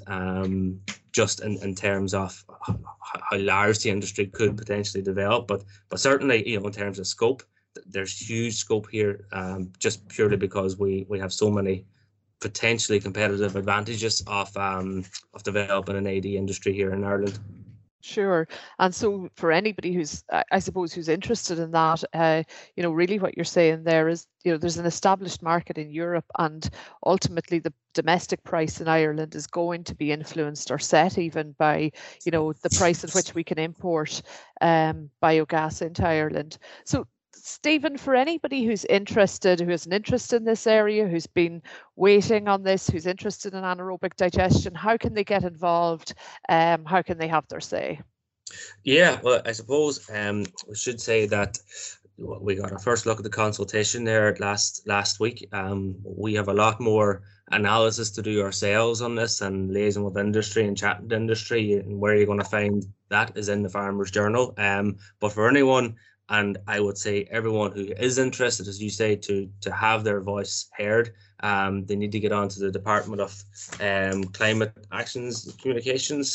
just in terms of how large the industry could potentially develop. But certainly, you know, in terms of scope, there's huge scope here, just purely because we have so many potentially competitive advantages of developing an AD industry here in Ireland. Sure. And so for anybody who's, I suppose, who's interested in that, you know, really what you're saying there is, you know, there's an established market in Europe, and ultimately the domestic price in Ireland is going to be influenced or set even by, you know, the price at which we can import biogas into Ireland. So Stephen, for anybody who's interested, who has an interest in this area, who's been waiting on this, who's interested in anaerobic digestion, how can they get involved? How can they have their say? Yeah, well, I suppose we should say that we got our first look at the consultation there last week. We have a lot more analysis to do ourselves on this and liaison with industry and chatting to industry, and where you're going to find that is in the Farmers Journal. But for anyone, and I would say everyone who is interested, as you say, to have their voice heard, they need to get onto the Department of Climate Actions Communications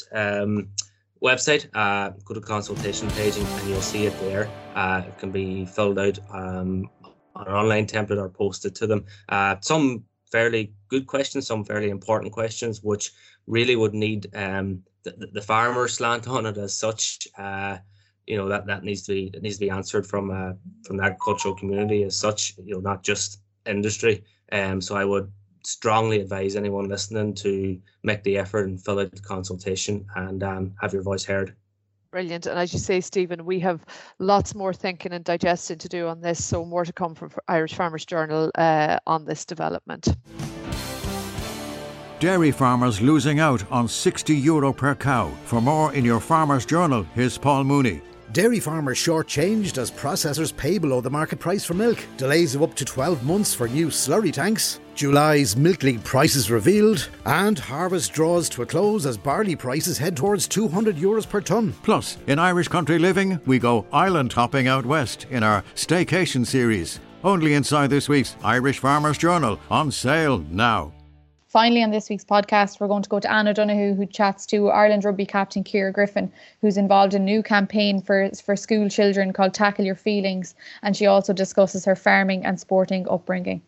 website, go to the consultation page, and you'll see it there. It can be filled out on an online template or posted to them. Some fairly good questions, some fairly important questions, which really would need the farmer slant on it as such. You know, that needs to be answered from the agricultural community as such, you know, not just industry. So I would strongly advise anyone listening to make the effort and fill out the consultation and have your voice heard. Brilliant. And as you say, Stephen, we have lots more thinking and digesting to do on this, so more to come from Irish Farmers Journal on this development. Dairy farmers losing out on €60 per cow. For more in your Farmers Journal, here's Paul Mooney. Dairy farmers shortchanged as processors pay below the market price for milk. Delays of up to 12 months for new slurry tanks. July's Milk League prices revealed. And harvest draws to a close as barley prices head towards €200 per tonne. Plus, in Irish Country Living, we go island hopping out west in our staycation series. Only inside this week's Irish Farmers Journal, on sale now. Finally, on this week's podcast, we're going to go to Anne O'Donoghue, who chats to Ireland rugby captain Ciara Griffin, who's involved in a new campaign for school children called Tackle Your Feelings, and she also discusses her farming and sporting upbringing.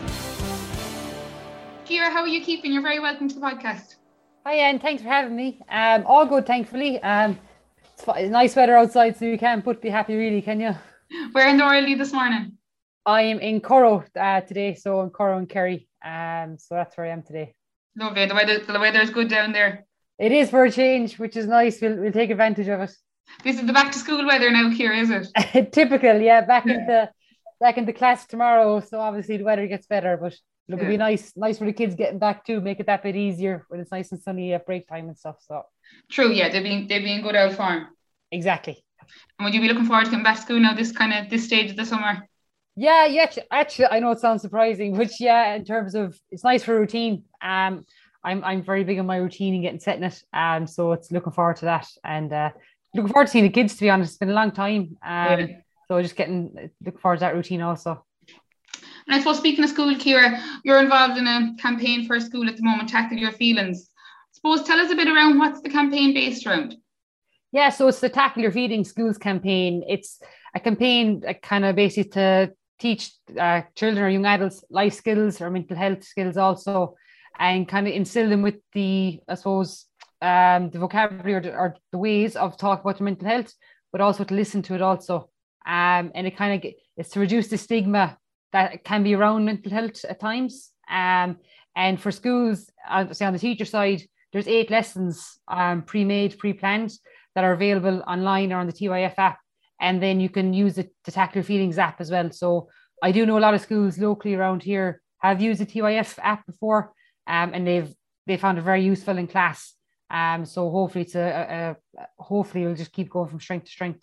Ciara, how are you keeping? You're very welcome to the podcast. Hi, and thanks for having me. All good, thankfully. It's nice weather outside, so you can't but be happy, really, can you? Where in the world are you this morning? I'm in Currow today, so in Currow and Kerry. So that's where I am today. Lovely. The weather is good down there. It is for a change, which is nice. We'll take advantage of it. This is the back to school weather now, Ciara, is it? Typical, yeah. Back into class tomorrow, so obviously the weather gets better. But it'll be nice for the kids getting back too. Make it that bit easier when it's nice and sunny at break time and stuff. So true, yeah. They'd be in good old form. Exactly. And would you be looking forward to coming back to school now? This stage of the summer. Yeah, actually, I know it sounds surprising, but yeah, in terms of it's nice for routine. I'm very big on my routine and getting set in it. So it's looking forward to that, and looking forward to seeing the kids. To be honest, it's been a long time. So just look forward to that routine also. And I suppose, speaking of school, Ciara, you're involved in a campaign for a school at the moment, Tackle Your Feelings. Suppose tell us a bit around what's the campaign based around. Yeah, so it's the Tackle Your Feelings Schools campaign. It's a campaign kind of basically to teach children or young adults life skills or mental health skills also, and kind of instill them with the, I suppose, the vocabulary or the ways of talking about their mental health, but also to listen to it also. And it kind of is to reduce the stigma that can be around mental health at times. And for schools, say on the teacher side, there's 8 lessons pre-made, pre-planned that are available online or on the TYF app. And then you can use the Tackle Your Feelings app as well. So I do know a lot of schools locally around here have used the TYF app before, and they found it very useful in class. So hopefully hopefully we'll just keep going from strength to strength.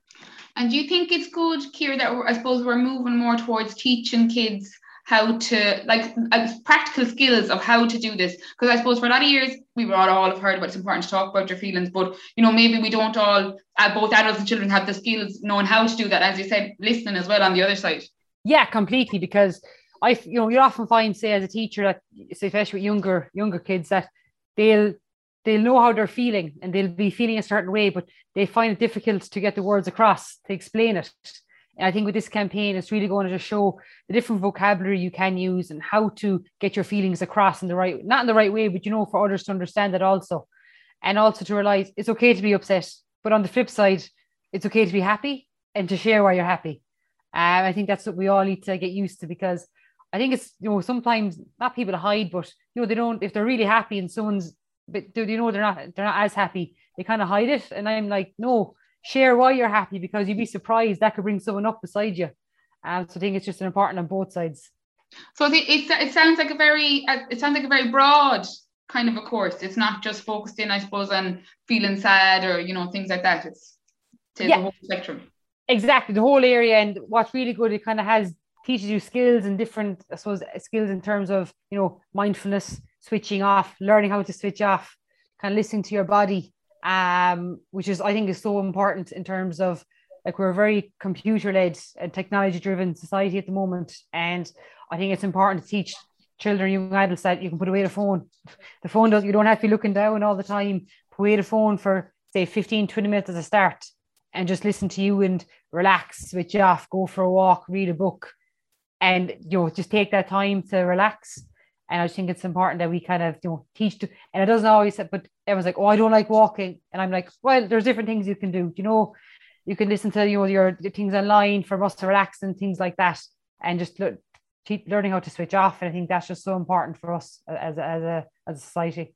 And do you think it's good, Ciara, that I suppose we're moving more towards teaching kids how to, like, practical skills of how to do this? Because I suppose for a lot of years, we all have heard about it's important to talk about your feelings, but, maybe we don't all, both adults and children, have the skills knowing how to do that. As you said, listening as well on the other side. Yeah, completely. Because you often find, say, as a teacher, that, especially with younger kids, that they'll know how they're feeling and they'll be feeling a certain way, but they find it difficult to get the words across, to explain it. And I think with this campaign, it's really going to just show the different vocabulary you can use and how to get your feelings across not in the right way, but, for others to understand that also. And also to realize it's okay to be upset, but on the flip side, it's okay to be happy and to share why you're happy. I think that's what we all need to get used to, because I think it's, sometimes not people to hide, but, they don't, if they're really happy and someone's, but they're not as happy, they kind of hide it. And I'm like, no, share why you're happy, because you'd be surprised that could bring someone up beside you. So I think it's just important on both sides. So it sounds like a very broad kind of a course. It's not just focused in, I suppose, on feeling sad or things like that. It's the whole spectrum. Exactly, the whole area. And what's really good, it kind of teaches you skills and different, I suppose, skills in terms of mindfulness, switching off, learning how to switch off, kind of listening to your body. Which I think is so important in terms of, like, we're a very computer-led and technology-driven society at the moment, and I think it's important to teach children, young adults, that you can put away the phone. You don't have to be looking down all the time. Put away the phone for, say, 15-20 minutes as a start, and just listen to you and relax, switch off, go for a walk, read a book, and just take that time to relax. And I think it's important that we kind of teach to, and it doesn't always, but everyone's like, oh, I don't like walking. And I'm like, well, there's different things you can do. You can listen to your things online for us to relax and things like that, and just keep learning how to switch off. And I think that's just so important for us as a society.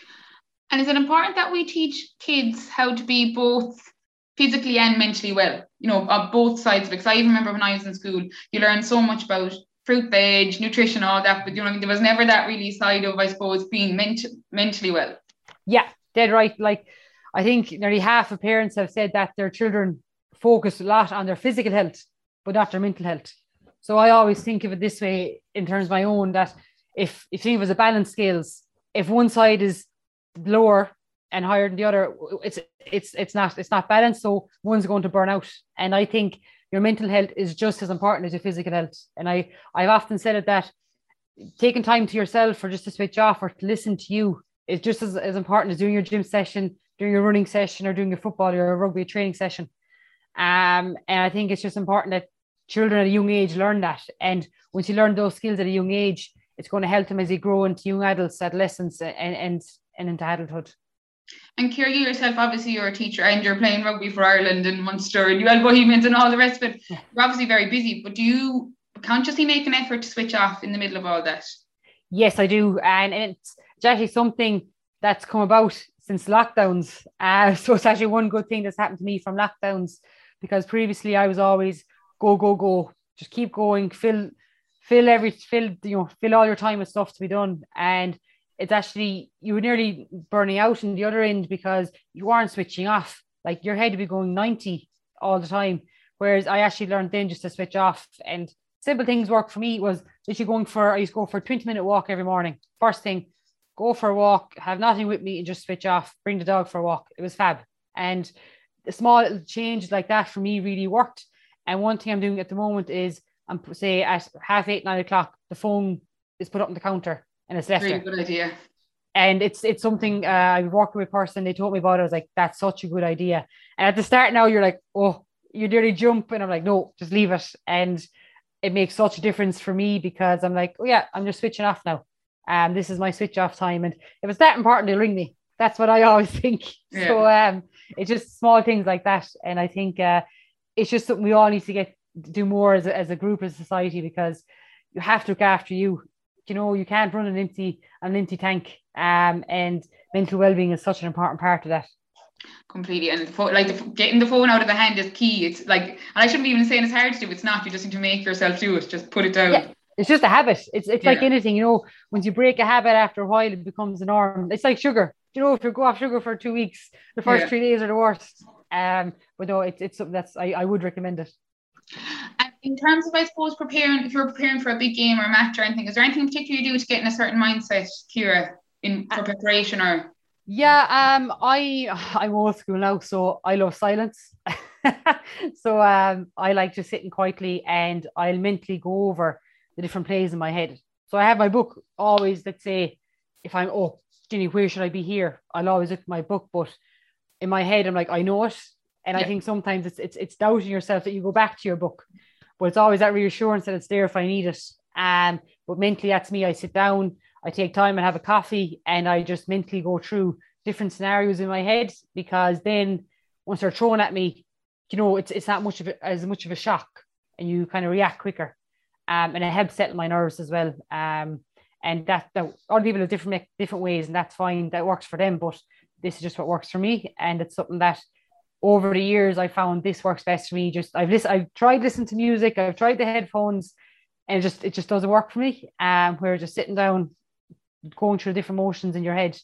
And is it important that we teach kids how to be both physically and mentally well, on both sides? Because I even remember when I was in school, you learn so much about fruit, veg, nutrition, all that, but there was never that really side of, I suppose, being mentally well. Yeah, dead right. Like, I think nearly half of parents have said that their children focus a lot on their physical health, but not their mental health. So I always think of it this way in terms of my own, that if you think of it as a balance scales, if one side is lower and higher than the other, it's not balanced, so one's going to burn out. And I think your mental health is just as important as your physical health. And I've often said it, that taking time to yourself or just to switch off or to listen to you is just as important as doing your gym session, doing your running session, or doing your football or your rugby training session. And I think it's just important that children at a young age learn that. And once you learn those skills at a young age, it's going to help them as they grow into young adults, adolescents, and into adulthood. And Ciara, you yourself, obviously you're a teacher and you're playing rugby for Ireland and Munster and UL Bohemians and all the rest of it. Yeah. You're obviously very busy, but do you consciously make an effort to switch off in the middle of all that? Yes, I do. And it's actually something that's come about since lockdowns. So it's actually one good thing that's happened to me from lockdowns, because previously I was always go, just keep going, fill all your time with stuff to be done. And it's actually, you were nearly burning out in the other end because you weren't switching off. Like, your head would be going 90 all the time. Whereas I actually learned then just to switch off, and simple things work for me. Was literally I used to go for a 20-minute walk every morning. First thing, go for a walk, have nothing with me and just switch off, bring the dog for a walk. It was fab. And the small little change like that for me really worked. And one thing I'm doing at the moment is, I'm say at 8:30, 9 o'clock, the phone is put up on the counter and it's left Really there. good idea. And it's something I was working with a person, they told me about it. I was like, that's such a good idea. And at the start now, you're like, oh, you nearly jump. And I'm like, no, just leave it. And it makes such a difference for me because I'm like, oh yeah, I'm just switching off now. This is my switch off time. And if it's that important, they'll ring me. That's what I always think. Yeah. So it's just small things like that. And I think it's just something we all need to do more as a group, as a society, because you have to look after you. You know, you can't run an empty tank. And mental well-being is such an important part of that. Completely. And getting the phone out of the hand is key. It's like, and I shouldn't be even saying it's hard to do. It's not. You just need to make yourself do it. Just put it down. Yeah. It's just a habit. It's like anything, you know, once you break a habit after a while, it becomes a norm. It's like sugar. You know, if you go off sugar for 2 weeks, the first 3 days are the worst. But no, it's something that's, I would recommend it. And in terms of, I suppose, if you're preparing for a big game or a match or anything, is there anything particular you do to get in a certain mindset, Ciara, for preparation or? Yeah, I'm old school now, so I love silence. So I like just sitting quietly and I'll mentally go over the different plays in my head. So I have my book always. Let's say if I'm, oh, Ginny, where should I be here? I'll always look at my book, but in my head I'm like, I know it. And I think sometimes it's doubting yourself that you go back to your book, but it's always that reassurance that it's there if I need it. But mentally, that's me. I sit down, I take time and have a coffee, and I just mentally go through different scenarios in my head, because then once they're thrown at me, you know, it's not as much of a shock, and you kind of react quicker. And it helps settle my nerves as well. And that all people have different ways, and that's fine. That works for them, but this is just what works for me, and it's something that over the years I found this works best for me. I've tried listening to music, I've tried the headphones, and it just doesn't work for me. Where just sitting down, going through different motions in your head,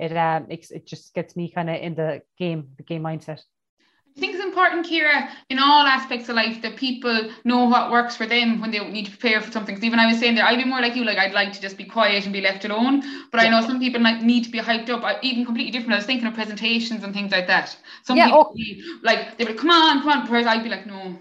it just gets me kind of in the game mindset. I think it's important, Ciara, in all aspects of life, that people know what works for them when they need to prepare for something. Because even I was saying there, I'd be more like you, like I'd like to just be quiet and be left alone. But I know some people need to be hyped up, even completely different. I was thinking of presentations and things like that. Some people they'd be like, come on, whereas I'd be like, no,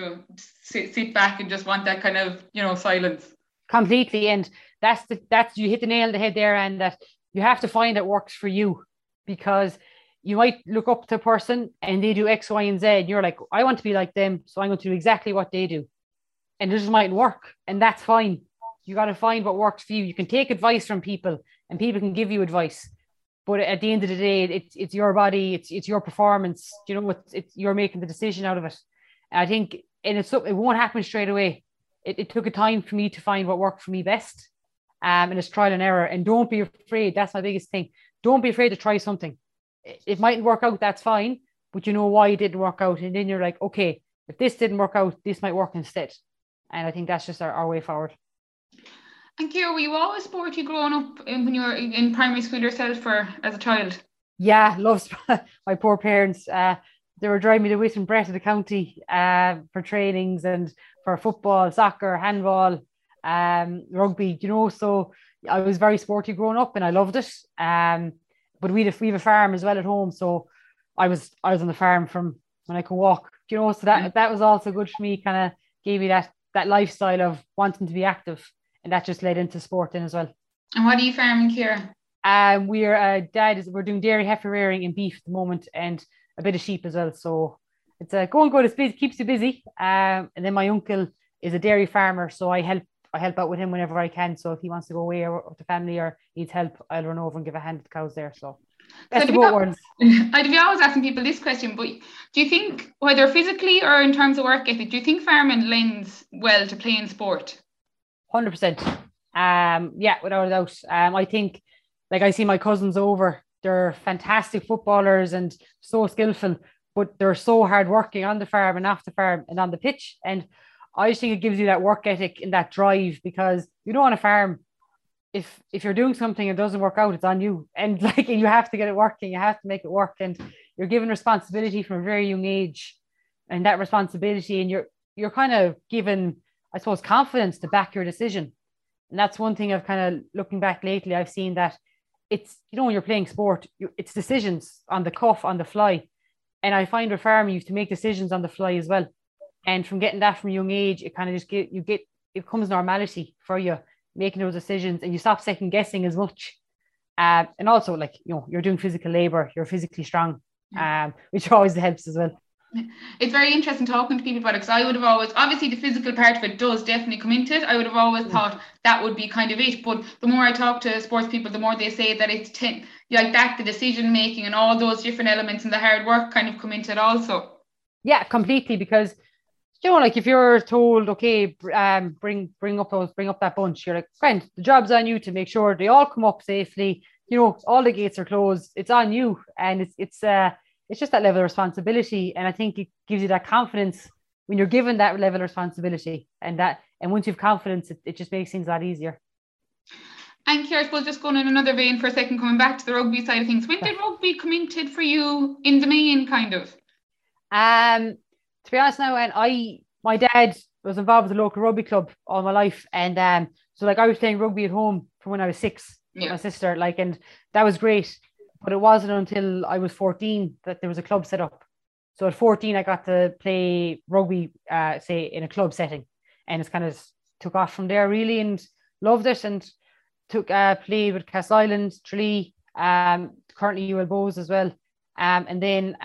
sit back and just want that kind of, you know, silence. Completely. And that's you hit the nail on the head there, and that you have to find that works for you, because you might look up to a person and they do X, Y, and Z. And you're like, I want to be like them, so I'm going to do exactly what they do. And it just mightn't work. And that's fine. You got to find what works for you. You can take advice from people, and people can give you advice. But at the end of the day, it's your body, it's your performance. You know, you're making the decision out of it. And I think, and it won't happen straight away. It took a time for me to find what worked for me best. And it's trial and error. And don't be afraid. That's my biggest thing. Don't be afraid to try something. It mightn't work out, that's fine, but you know why it didn't work out. And then you're like, okay, if this didn't work out, this might work instead. And I think that's just our way forward. And Ciara, were you always sporty growing up when you were in primary school yourself, or as a child? Yeah, loved my poor parents. They were driving me to Whit and Brett of the county for trainings and for football, soccer, handball, rugby, you know. So I was very sporty growing up and I loved it. But we have a farm as well at home, so I was on the farm from when I could walk, you know. So that was also good for me. Kind of gave me that lifestyle of wanting to be active, and that just led into sport then as well. And what are you farming, Ciara? We're doing dairy, heifer rearing, and beef at the moment, and a bit of sheep as well. So it's going good. It keeps you busy. And then my uncle is a dairy farmer, so I help out with him whenever I can. So if he wants to go away with the family or needs help, I'll run over and give a hand to the cows there. So that's the both ones. I'd be always asking people this question, but do you think, whether physically or in terms of work ethic, do you think farming lends well to playing sport? 100%. Yeah, without a doubt. I think, like, I see my cousins over, they're fantastic footballers and so skillful, but they're so hard working on the farm and off the farm and on the pitch. And I just think it gives you that work ethic and that drive, because you know, on a farm, if you're doing something and it doesn't work out, it's on you. And like, you have to get it working, you have to make it work, and you're given responsibility from a very young age. And that responsibility, and you're kind of given, I suppose, confidence to back your decision. And that's one thing I've kind of, looking back lately, I've seen that it's, you know, when you're playing sport, it's decisions on the cuff, on the fly. And I find with farming, you have to make decisions on the fly as well. And from getting that from a young age, it kind of just it becomes normality for you making those decisions, and you stop second guessing as much. And also, like, you're doing physical labor, you're physically strong, which always helps as well. It's very interesting talking to people about it, because I would have always, obviously the physical part of it does definitely come into it. I would have always thought that would be kind of it, but the more I talk to sports people, the more they say that it's like that, the decision making and all those different elements and the hard work kind of come into it also. Yeah, completely, because like if you're told, okay, bring up that bunch, you're like, friend, the job's on you to make sure they all come up safely. All the gates are closed. It's on you, and it's just that level of responsibility. And I think it gives you that confidence when you're given that level of responsibility, and once you've confidence, it just makes things a lot easier. And Ciara, I suppose just going in another vein for a second, coming back to the rugby side of things, when did rugby come into it for you in the main, kind of? To be honest now, and my dad was involved with the local rugby club all my life, and so like I was playing rugby at home from when I was 6 with my sister, like, and that was great. But it wasn't until I was 14 that there was a club set up. So at 14, I got to play rugby, say, in a club setting, and it's kind of took off from there really, and loved it, and played with Castleisland, Tralee, currently UL Bows as well, and then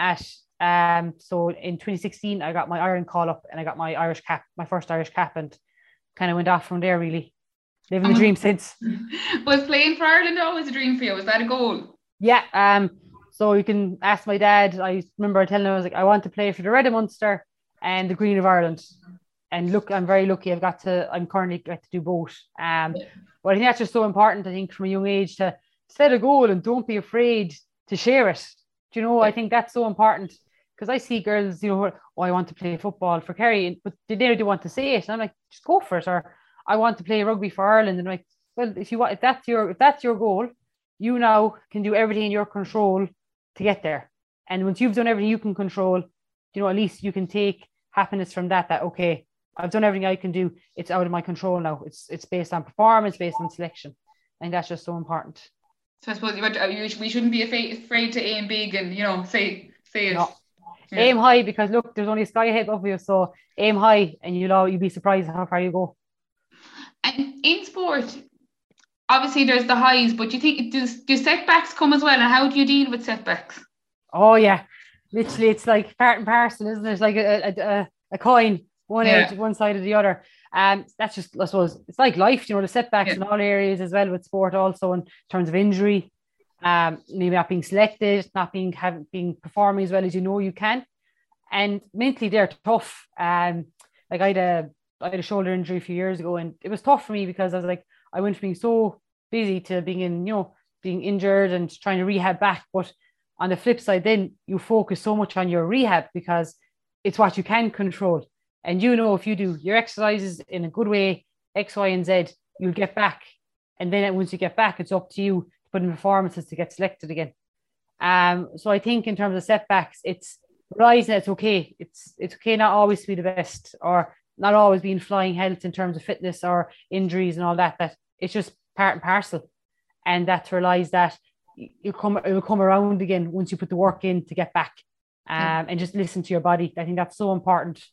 so in 2016 I got my Ireland call up, and I got my Irish cap, my first Irish cap, and kind of went off from there really, living the dream since. Was playing for Ireland always a dream for you? Was that a goal? Yeah, so you can ask my dad. I remember telling him, I was like, I want to play for the Red of Munster and the Green of Ireland. And look, I'm very lucky. I'm currently get to do both. But I think that's just so important, I think, from a young age, to set a goal and don't be afraid to share it. I think that's so important, because I see girls, I want to play football for Kerry, but they never do want to say it. And I'm like, just go for it. Or I want to play rugby for Ireland. And I'm like, well, if that's your goal, you now can do everything in your control to get there. And once you've done everything you can control, at least you can take happiness from that, okay, I've done everything I can do. It's out of my control now. It's based on performance, based on selection. And that's just so important. So I suppose we shouldn't be afraid to aim big and, say it. No. Yeah. Aim high, because look, there's only sky ahead of you. So aim high, and you'll be surprised how far you go. And in sport, obviously there's the highs, but do you think do setbacks come as well, and how do you deal with setbacks? Oh yeah, literally it's like part and parcel, isn't it? It's like a coin, one edge, one side of the other. That's just, I suppose, it's like life, the setbacks in all areas as well with sport, also in terms of injury, maybe not being selected, not being performing as well as you can, and mentally they're tough. Like I had a shoulder injury a few years ago, and it was tough for me, because I was like, I went from being so busy to being being injured and trying to rehab back. But on the flip side, then you focus so much on your rehab, because it's what you can control. And if you do your exercises in a good way, X, Y, and Z, you'll get back. And then once you get back, it's up to you to put in performances to get selected again. So I think in terms of setbacks, it's realizing it's okay. It's okay not always to be the best, or not always being flying health in terms of fitness or injuries and all that. That it's just part and parcel, and that to realize that it will come around again once you put the work in to get back, and just listen to your body. I think that's so important.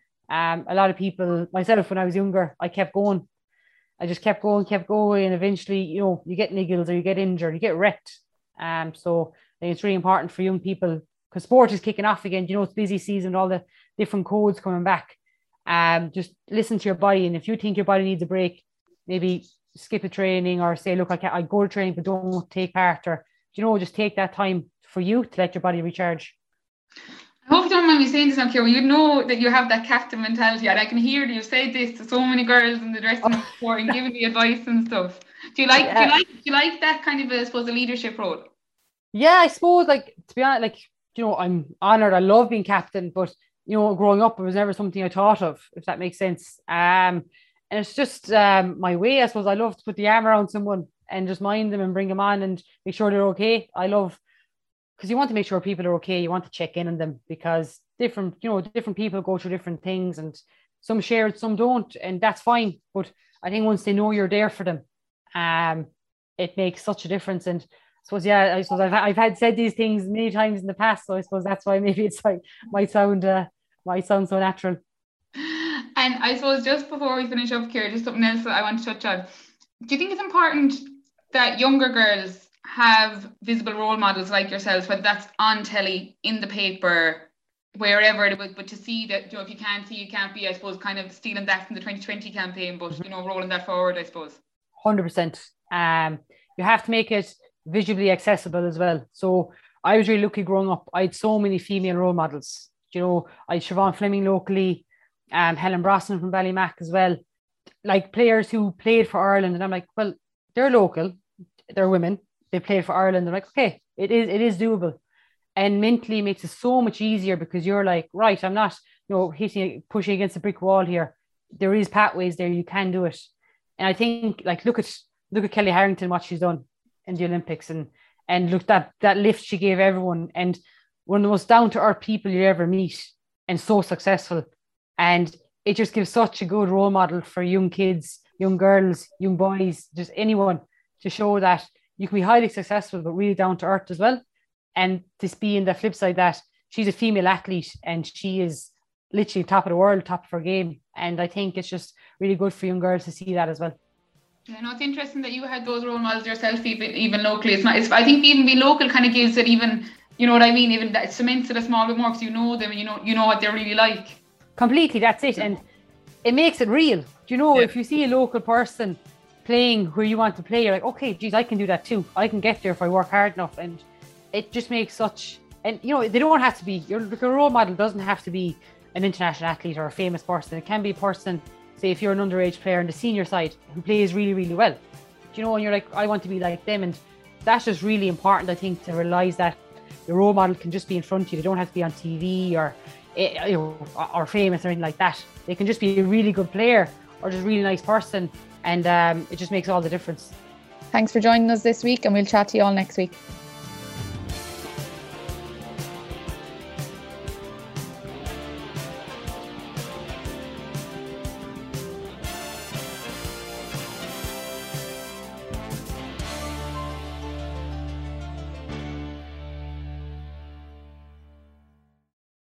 A lot of people, myself, when I was younger, I kept going. I just kept going, and eventually, you get niggles, or you get injured, you get wrecked. So I think it's really important for young people, because sport is kicking off again. It's busy season, all the different codes coming back. Just listen to your body, and if you think your body needs a break, maybe skip a training, or say, look, I go to training but don't take part, or just take that time for you to let your body recharge. I hope you don't mind me saying this, Ciara. You know that you have that captain mentality, and I can hear that you've said this to so many girls in the dressing room before, and giving the advice and stuff. Do you like that kind of a leadership role? Yeah, I suppose, to be honest, I'm honoured. I love being captain, but growing up, it was never something I thought of, if that makes sense. And it's just my way, I suppose. I love to put the arm around someone and just mind them and bring them on and make sure they're okay. I love, because you want to make sure people are okay. You want to check in on them, because different people go through different things, and some share it, some don't, and that's fine. But I think once they know you're there for them, it makes such a difference. And I suppose I've had said these things many times in the past, so I suppose that's why maybe it's like might sound so natural. And I suppose just before we finish up, Ciara, just something else that I want to touch on. Do you think it's important that younger girls have visible role models like yourselves, whether that's on telly, in the paper, wherever, but to see that, if you can't see, you can't be, I suppose, kind of stealing that from the 2020 campaign, but, rolling that forward, I suppose. 100%. You have to make it visually accessible as well. So I was really lucky growing up. I had so many female role models. I had Siobhan Fleming locally, Helen Brosnan from Ballymac as well. Like players who played for Ireland, and I'm like, well, they're local, they're women, they played for Ireland. They're like, okay, it is doable, and mentally makes it so much easier because you're like, right, I'm not, pushing against a brick wall here. There is pathways there, you can do it. And I think, like, look at Kelly Harrington, what she's done in the Olympics, and look that lift she gave everyone, and one of the most down to earth people you ever meet, and so successful. And it just gives such a good role model for young kids, young girls, young boys, just anyone, to show that you can be highly successful, but really down to earth as well. And this being the flip side, that she's a female athlete and she is literally top of the world, top of her game. And I think it's just really good for young girls to see that as well. Yeah, no, it's interesting that you had those role models yourself, even locally. I think even being local kind of gives it even, you know what I mean? Even that cements it a small bit more because you know them and you know what they're really like. Completely, that's it. And it makes it real. If you see a local person playing where you want to play, you're like, okay, geez, I can do that too. I can get there if I work hard enough. And it just makes such, and they don't have to be, your role model doesn't have to be an international athlete or a famous person. It can be a person, say if you're an underage player on the senior side who plays really, really well. And you're like, I want to be like them. And that's just really important, I think, to realise that your role model can just be in front of you. They don't have to be on TV or famous or anything like that. They can just be a really good player or just a really nice person, and it just makes all the difference. Thanks for joining us this week, and we'll chat to you all next week.